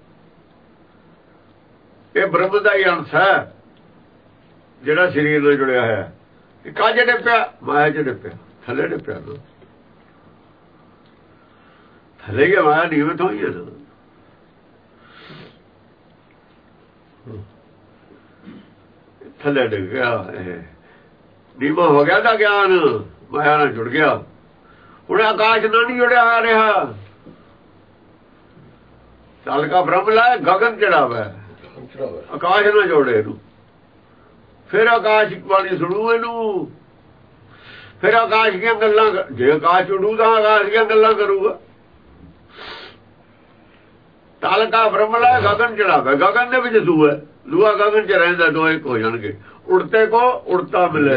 ਇਹ ਬ੍ਰਹਮ ਦਾ ਹੀ ਅੰਸ਼ ਹੈ ਜਿਹੜਾ ਸਰੀਰ ਨਾਲ ਜੁੜਿਆ ਹੋਇਆ। ਇਹ ਕਾਜ ਡਿੱਪਿਆ? ਮਾਇਆ ਚ ਡਿੱਪਿਆ, ਥੱਲੇ ਡਿੱਪਿਆ। ਥੱਲੇ ਹੀ ਮਾਇਆ ਨਿਯਮਿਤ ਹੋਈ ਹੈ ਨਾ। ਥੱਲੇ ਡਿੱਗ ਗਿਆ, ਇਹ ਨੀਵਾਂ ਹੋ ਗਿਆ ਦਾ ਗਿਆਨ, ਮਾਇਆ ਨਾਲ ਜੁੜ ਗਿਆ। ਹੁਣ ਆਕਾਸ਼ ਨਾਲ ਨਹੀਂ ਜੁੜਿਆ ਆ ਰਿਹਾ। ਤਲ ਕਾ ਬ੍ਰਹਮ ਲੈ ਗਗਨ ਚੜਾਵੇ। ਆਕਾਸ਼ ਨਾਲ ਜੋੜੇ ਇਹਨੂੰ, ਫਿਰ ਆਕਾਸ਼ ਬਾਣੀ ਸੁਣੂ ਇਹਨੂੰ। ਫਿਰ ਆਕਾਸ਼ ਦੀਆਂ ਗੱਲਾਂ, ਜੇ ਆਕਾਸ਼ ਉਡੂ ਤਾਂ ਆਕਾਸ਼ ਦੀਆਂ ਗੱਲਾਂ ਕਰੂਗਾ। ਤਲ ਕਾ ਬ੍ਰਹਮ ਲੈ ਗਗਨ ਚੜਾਵੇ। ਗਗਨ ਦੇ ਵਿੱਚ ਦੂਆ, ਦੂਆ ਗਗਨ ਚ ਰਹਿੰਦਾ, ਦੋ ਇੱਕ ਹੋ ਜਾਣਗੇ। ਉੜਤੇ ਕੋ ਉੜਤਾ ਮਿਲੇ।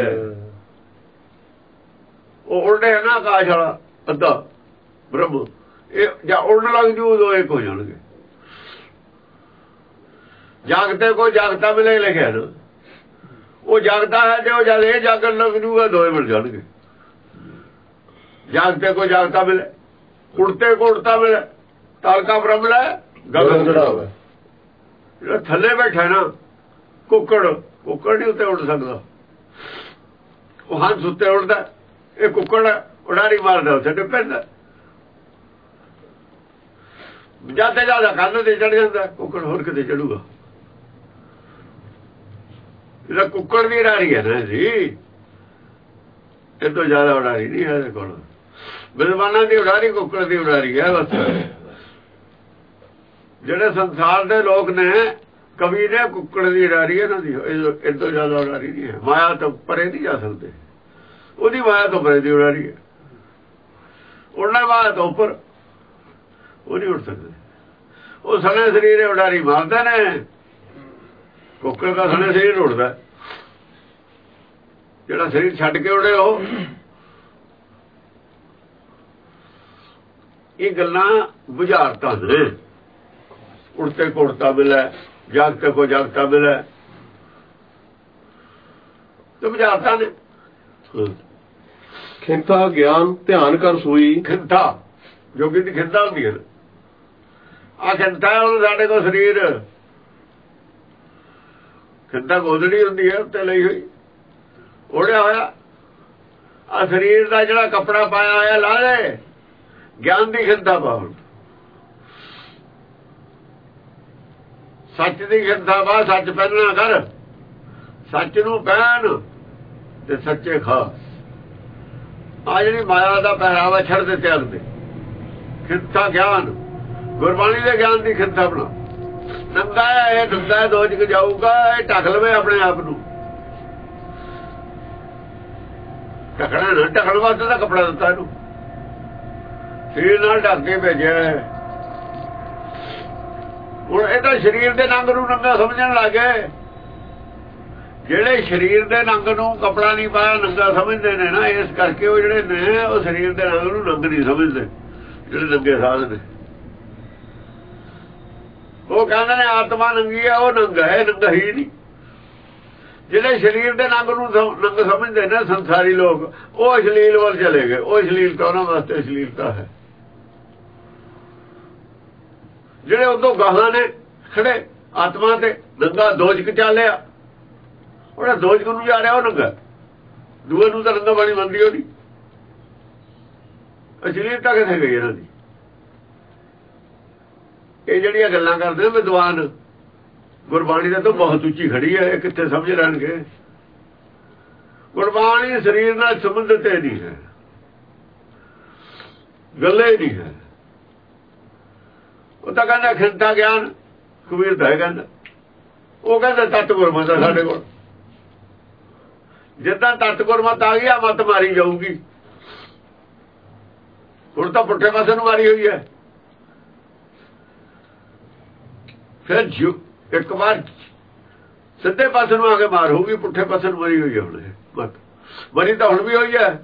ਉਹ ਉੜਦੇ ਹੈ ਨਾ ਆਕਾਸ਼ ਵਾਲਾ ਅੱਧਾ ਬ੍ਰਹਮ, ਇਹ ਜਾਂ ਉੜਨ ਲੱਗ ਜੂ ਦੋ ਇੱਕ ਹੋ ਜਾਣਗੇ। ਜਾਗਤੇ ਕੋ ਜਾਗਤਾ ਮਿਲੇ ਲਿਖਿਆ ਨਾ, ਉਹ ਜਾਗਦਾ ਹੈ ਤੇ ਉਹ ਜਦ ਇਹ ਜਾਗਣ ਲੱਗ ਜੂਗਾ ਦੋਏ ਮਿਲ ਜਾਣਗੇ। ਜਾਗਤੇ ਕੋ ਜਾਗਤਾ ਮਿਲੇ, ਉੜਤੇ ਕੋ ਉੜਤਾ ਮਿਲੇ। ਤਲ ਕਾ ਬ੍ਰਹਮ ਲੈ ਗਗਨ ਚੜਾਵੇ। ਜਿਹੜਾ ਥੱਲੇ ਬੈਠਾ ਨਾ ਕੁੱਕੜ, ਕੁੱਕੜ ਨਹੀਂ ਉੱਤੇ ਉੱਡ ਸਕਦਾ। ਉਹ ਹੰਸ ਉੱਤੇ ਉੱਡਦਾ, ਇਹ ਕੁੱਕੜ ਉਡਾਰੀ ਮਾਰਦਾ, ਉੱਥੇ ਡਿੱਪਦਾ। ਜਿਆਦਾ ਜਿਆਦਾ ਕੰਨ ਤੇ ਚੜ ਜਾਂਦਾ ਕੁੱਕੜ, ਹੋਰ ਕਿਤੇ ਚੜੂਗਾ। ਇਹਦਾ ਕੁੱਕੜ ਦੀ ਉਡਾਰੀ ਹੈ ਨਾ ਜੀ, ਇਹ ਤੋਂ ਜ਼ਿਆਦਾ ਉਡਾਰੀ ਨਹੀਂ ਹੈ ਇਹਦੇ ਕੋਲ। ਵਿਦਵਾਨਾਂ ਦੀ ਉਡਾਰੀ ਕੁੱਕੜ ਦੀ ਉਡਾਰੀ ਹੈ ਬਸ। ਜਿਹੜੇ ਸੰਸਾਰ ਦੇ ਲੋਕ ਨੇ, ਕਵੀ ਨੇ, ਕੁੱਕੜ ਦੀ ਉਡਾਰੀ ਇਹਨਾਂ ਦੀ, ਇਹ ਤੋਂ ਜ਼ਿਆਦਾ ਉਡਾਰੀ ਨਹੀਂ ਹੈ। ਮਾਇਆ ਤੋਂ ਪਰੇ ਨਹੀਂ ਜਾ ਸਕਦੇ, ਉਹਦੀ ਮਾਇਆ ਤੋਂ ਪਰੇ ਦੀ ਉਡਾਰੀ ਹੈ। ਉੜਨਾ ਬਾਅਦ ਉੱਪਰ ਉਹ ਨਹੀਂ ਉੱਡ ਸਕਦੇ। ਉਹ ਸਣੇ ਸਰੀਰ ਉਡਾਰੀ ਮਾਰਦੇ ਨੇ। ਕੁੱਕੜ ਦਾ ਸਣੇ ਸਰੀਰ ਉੱਡਦਾ, ਜਿਹੜਾ ਸਰੀਰ ਛੱਡ ਕੇ ਉੜੇ ਉਹ। ਇਹ ਗੱਲਾਂ ਬੁਝਾਰਤਾਂ ਨੇ। ਉੜਤੇ ਕੋ ਉੜਤਾ ਮਿਲੇ, ਜਾਗਤੇ ਕੋ ਜਾਗਤਾ ਮਿਲੇ, ਤੇ ਬੁਝਾਰਤਾਂ ਨੇ। ਖਿੰਤਾ ਗਿਆਨ ਧਿਆਨ ਕਰ ਸੂਈ। ਖਿੰਤਾ ਜੋਗੀ ਦੀ ਖਿੰਤਾ ਹੁੰਦੀ ਹੈ। ਆ ਖਿੰਤਾ ਉਹ ਸਾਡੇ ਕੋਲ ਸਰੀਰ ਖਿੰਤਾ ਗੋਦੜੀ ਹੁੰਦੀ ਹੈ ਉੱਤੇ ਲਈ ਹੋਈ, ਉੜਿਆ ਹੋਇਆ। ਆ ਸਰੀਰ ਦਾ ਜਿਹੜਾ ਕੱਪੜਾ ਪਾਇਆ ਹੋਇਆ ਲਾ ਦੇ, ਗਿਆਨ ਦੀ ਖਿੰਤਾ ਪਾਉਣ, ਸੱਚ ਦੀ ਖਿੰਤਾ ਪਾ। ਸੱਚ ਪਹਿਨਣਾ ਕਰ, ਸੱਚ ਨੂੰ ਪਹਿਨ ਤੇ ਸੱਚੇ ਖਾ। ਆ ਜਿਹੜੀ ਮਾਇਆ ਦਾ ਪਹਿਰਾਵਾ ਛੱਡ ਦੇ, ਤਿਆਗ ਦੇ। ਖਿੰਤਾ ਗਿਆਨ, ਗੁਰਬਾਣੀ ਦੇ ਗਿਆਨ ਦੀ ਖਿੰਤਾ ਬਣਾ। ਨੰਗਾ ਇਹ ਨੰਗਾ ਦੋਜ ਕੇ ਜਾਊਗਾ, ਇਹ ਢੱਕ ਲਵੇ ਆਪਣੇ ਆਪ ਨੂੰ। ਢੱਕਣਾ ਨਾ, ਢੱਕਣ ਵਾਸਤੇ ਤਾਂ ਕੱਪੜਾ ਦਿੱਤਾ ਇਹਨੂੰ, ਸਰੀਰ ਨਾਲ ਢੱਕ ਕੇ ਭੇਜਿਆ। ਹੁਣ ਇਹ ਤਾਂ ਸਰੀਰ ਦੇ ਨੰਗ ਨੂੰ ਨੰਗਾ ਸਮਝਣ ਲੱਗੇ। ਜਿਹੜੇ ਸਰੀਰ ਦੇ ਨੰਗ ਨੂੰ ਕੱਪੜਾ ਨਹੀਂ ਪਾਇਆ ਨੰਗਾ ਸਮਝਦੇ ਨੇ ਨਾ, ਇਸ ਕਰਕੇ ਉਹ ਜਿਹੜੇ ਨੇ ਉਹ ਸਰੀਰ ਦੇ ਨੰਗ ਨੂੰ ਨੰਗ ਨਹੀਂ ਸਮਝਦੇ। ਜਿਹੜੇ ਨੰਗੇ ਸਾਧ ਨੇ ਉਹ ਕਹਿੰਦੇ ਨੇ ਆਤਮਾ ਨੰਗੀ ਆ, ਉਹ ਨੰਗਾ ਹੈ, ਨੰਗਾ ਹੀ ਨਹੀਂ। ਜਿਹੜੇ ਸਰੀਰ ਦੇ ਨੰਗ ਨੂੰ ਨੰਗ ਸਮਝਦੇ ਨੇ ਸੰਸਾਰੀ ਲੋਕ, ਉਹ ਅਸ਼ਲੀਲ ਵੱਲ ਚਲੇ ਗਏ। ਉਹ ਅਸ਼ਲੀਲਤਾ ਉਹਨਾਂ ਵਾਸਤੇ ਅਸ਼ਲੀਲਤਾ ਹੈ। ਜਿਹੜੇ ਉਦੋਂ ਗਾਹਾਂ ਨੇ ਖੜੇ ਆਤਮਾ ਤੇ, ਨੰਗਾ ਦੋਜਕ ਚਾਲਿਆ, ਉਹਦਾ ਦੋਜਕ ਨੂੰ ਜਾ ਰਿਹਾ ਉਹ ਨੰਗਾ, ਦੂਏ ਨੂੰ ਤਾਂ ਨੰਗਾ ਬਾਣੀ ਮੰਨਦੀ ਉਹਦੀ। ਅਸ਼ਲੀਲਤਾ ਕਿੱਥੇ ਗਈ ਇਹਨਾਂ ਦੀ? ਇਹ ਜਿਹੜੀਆਂ ਗੱਲਾਂ ਕਰਦੇ ਨੇ ਵਿਦਵਾਨ, ਗੁਰਬਾਣੀ ਦੇ ਤੋਂ ਬਹੁਤ ਉੱਚੀ ਖੜੀ ਹੈ। ਇਹ ਕਿੱਥੇ ਸਮਝ ਲੈਣਗੇ? ਗੁਰਬਾਣੀ ਸਰੀਰ ਨਾਲ ਸੰਬੰਧਿਤ ਨਹੀਂ ਹੈ, ਗੱਲੇ ਨਹੀਂ ਹੈ। ਉਹ ਤਾਂ ਕਹਿੰਦਾ ਖਿੰਤਾ ਗਿਆਨ, ਕਬੀਰ ਤਾਂ ਹੈ ਕਹਿੰਦਾ। ਉਹ ਕਹਿੰਦਾ ਤਤ ਗੁਰਮਤਿ ਆ ਸਾਡੇ ਕੋਲ। ਜਿੱਦਾਂ ਤਤ ਗੁਰਮਤਿ ਆ ਗਈ ਆ, ਮੱਤ ਮਾਰੀ ਜਾਊਗੀ। ਹੁਣ ਤਾਂ ਪੁੱਠੇ ਪਾਸੇ ਨੂੰ ਮਾਰੀ ਹੋਈ ਹੈ। ਫਿਰ ਇੱਕ ਵਾਰ ਸਿੱਧੇ ਪਾਸੇ ਨੂੰ ਆ ਕੇ ਮਾਰ ਹੋਊਗੀ, ਪੁੱਠੇ ਪਾਸੇ ਨੂੰ ਮਰੀ ਹੋਈ ਹੈ। ਹੁਣ ਮੱਤ ਮਰੀ ਤਾਂ ਹੁਣ ਵੀ ਹੋਈ ਹੈ।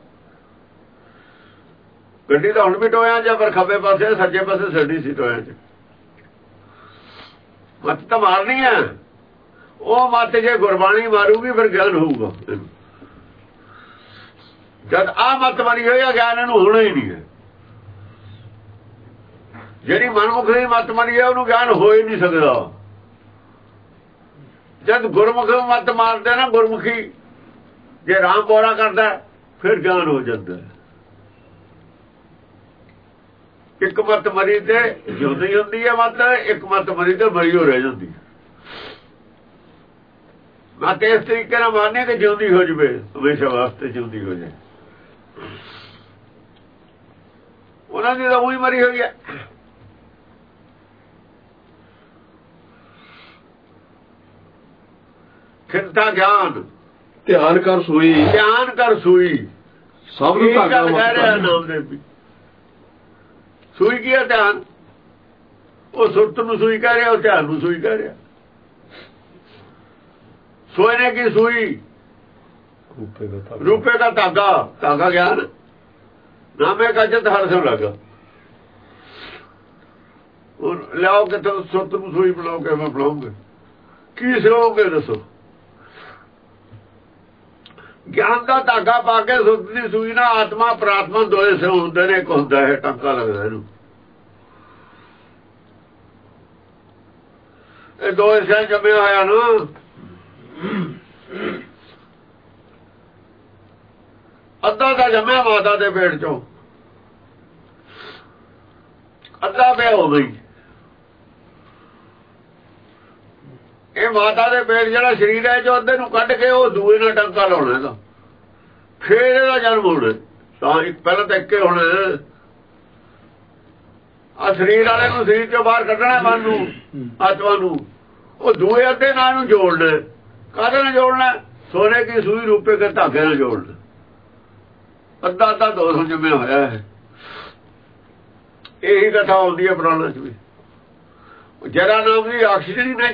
ਗੱਡੀ ਤਾਂ ਹੁਣ ਵੀ ਟੋਇਆਂ ਜਾਂ ਪਰ ਖੱਬੇ ਪਾਸੇ, ਸੱਜੇ ਪਾਸੇ ਸੜੀ ਸੀ ਟੋਇਆਂ ਚ। ਮੱਤ ਤਾਂ ਮਾਰਨੀ ਹੈ। ਉਹ ਮੱਤ ਜੇ ਗੁਰਬਾਣੀ ਮਾਰੂਗੀ ਫਿਰ ਗਿਆਨ ਹੋਊਗਾ। ਜਦ ਆ ਮੱਤ ਮਰੀ ਹੋਈ ਆ, ਗਿਆਨ ਇਹਨੂੰ ਹੋਣਾ ਹੀ ਨਹੀਂ ਹੈ। ਜਿਹੜੀ ਮਨਮੁਖ ਦੀ ਮੱਤ ਮਰੀ ਹੈ ਉਹਨੂੰ ਗਿਆਨ ਹੋ ਹੀ ਨਹੀਂ ਸਕਦਾ। ਜਦ ਗੁਰਮੁਖ ਮੱਤ ਮਾਰਦੇ ਨਾ, ਗੁਰਮੁਖੀ ਜੇ ਰਾਮ ਬੋਰਾ ਕਰਦਾ ਫਿਰ ਗਿਆਨ ਹੋ ਜਾਂਦਾ। ਇੱਕ ਮੱਤ ਮਰੀ ਤੇ ਜਿਉਂਦੀ ਹੁੰਦੀ ਹੈ ਮੱਤ, ਇੱਕ ਮੱਤ ਮਰੀ ਤੇ ਮਰੀ ਹੋ ਰਹਿ ਜਾਂਦੀ ਹੈ। ਮੱਤ ਇਸ ਤਰੀਕੇ ਨਾਲ ਮਾਰਨੀ ਕਿ ਜਿਉਂਦੀ ਹੋ ਜਾਵੇ, ਹਮੇਸ਼ਾ ਵਾਸਤੇ ਜਿਉਂਦੀ ਹੋ ਜਾਏ। ਉਹਨਾਂ ਦੀ ਤਾਂ ਉਹੀ ਮਰੀ ਹੋਈ ਹੈ। ਖਿੰਤਾ ਗਿਆਨ ਧਿਆਨ ਕਰ ਸੂਈ। ਧਿਆਨ ਕਰ ਸੂਈ, ਸਭ ਨੂੰ ਧਾਗਾ ਕਹਿ ਰਿਹਾ ਨਾਮ ਦੇ ਵੀ। ਸੂਈ ਕੀ ਹੈ? ਧਿਆਨ। ਉਹ ਸੁਰਤ ਨੂੰ ਸੂਈ ਕਹਿ ਰਿਹਾ, ਉਹ ਧਿਆਨ ਨੂੰ ਸੂਈ ਕਹਿ ਰਿਹਾ। ਸੋਨੇ ਕੀ ਸੂਈ? ਰੂਪੇ ਦਾ ਧਾਗਾ। ਧਾਗਾ ਗਿਆਨ। ਨਾਮੇ ਕਾ ਜਤ ਹਰ ਸਭ ਲੱਗਾ। ਲਿਆਓ ਕਿ ਸੁਰਤ ਨੂੰ ਸੂਈ ਬਣਾਓ, ਕਿਵੇਂ ਬਣਾਓਗੇ? ਕੀ ਸਿਖਾਓਗੇ ਦੱਸੋ? ਗਿਆਨ ਦਾ ਧਾਗਾ ਪਾ ਕੇ ਸੁਰਤ ਦੀ ਸੂਈ ਨਾਲ ਆਤਮਾ ਪ੍ਰਾਤਮਾ ਦੋਏ ਸੇ ਹੁੰਦੇ ਨੇ। ਇੱਕ ਹੁੰਦਾ ਹੈ ਟਾਂਕਾ ਲੱਗਦਾ ਇਹਨੂੰ। ਇਹ ਦੋਏ ਸੇ ਜੰਮਿਆ ਹੋਇਆ ਨਾ। ਅੱਧਾ ਤਾਂ ਜੰਮਿਆ ਮਾਤਾ ਦੇ ਪੇਟ ਚੋਂ, ਅੱਧਾ ਪਿਆ ਹੋ ਗਈ। ਇਹ ਮਾਤਾ ਦੇ ਪੇਟ ਜਿਹੜਾ ਸਰੀਰ ਹੈ ਜੋ ਅੱਧੇ ਨੂੰ ਕੱਢ ਕੇ ਉਹ ਦੂਏ ਨਾਲ ਟਾਂਕਾ ਲਾਉਣਾ ਇਹਦਾ, ਫੇਰ ਇਹਦਾ ਜਨਮ ਹੋਣਾ। ਤਾਂ ਇੱਕ ਪਹਿਲਾਂ ਤਾਂ ਇੱਕੇ ਹੋਣਾ। ਆ ਸਰੀਰ ਵਾਲੇ ਨੂੰ ਸਰੀਰ ਚੋਂ ਬਾਹਰ ਕੱਢਣਾ, ਮਨ ਨੂੰ, ਆਤਮਾ ਨੂੰ। ਉਹ ਦੂਏ ਅੱਧੇ ਨਾਲ ਨੂੰ ਜੋੜਨਾ। ਕਾਹਦੇ ਨਾਲ ਜੋੜਨਾ? ਸੋਨੇ ਕੀ ਸੂਈ ਰੂਪੇ ਕੇ ਧਾਗੇ ਨਾਲ ਜੋੜਨਾ। ਅੱਧਾ ਅੱਧਾ ਦੋ ਸੌ ਜੰਮਿਆ ਹੋਇਆ ਹੈ। ਇਹੀ ਕਥਾ ਆਉਂਦੀ ਹੈ ਪੁਰਾਣਾਂ 'ਚ ਵੀ। ਜਰਾ ਨਾਮ ਦੀ ਰਾਖਸ਼ ਜਿਹੜੀ ਨੇ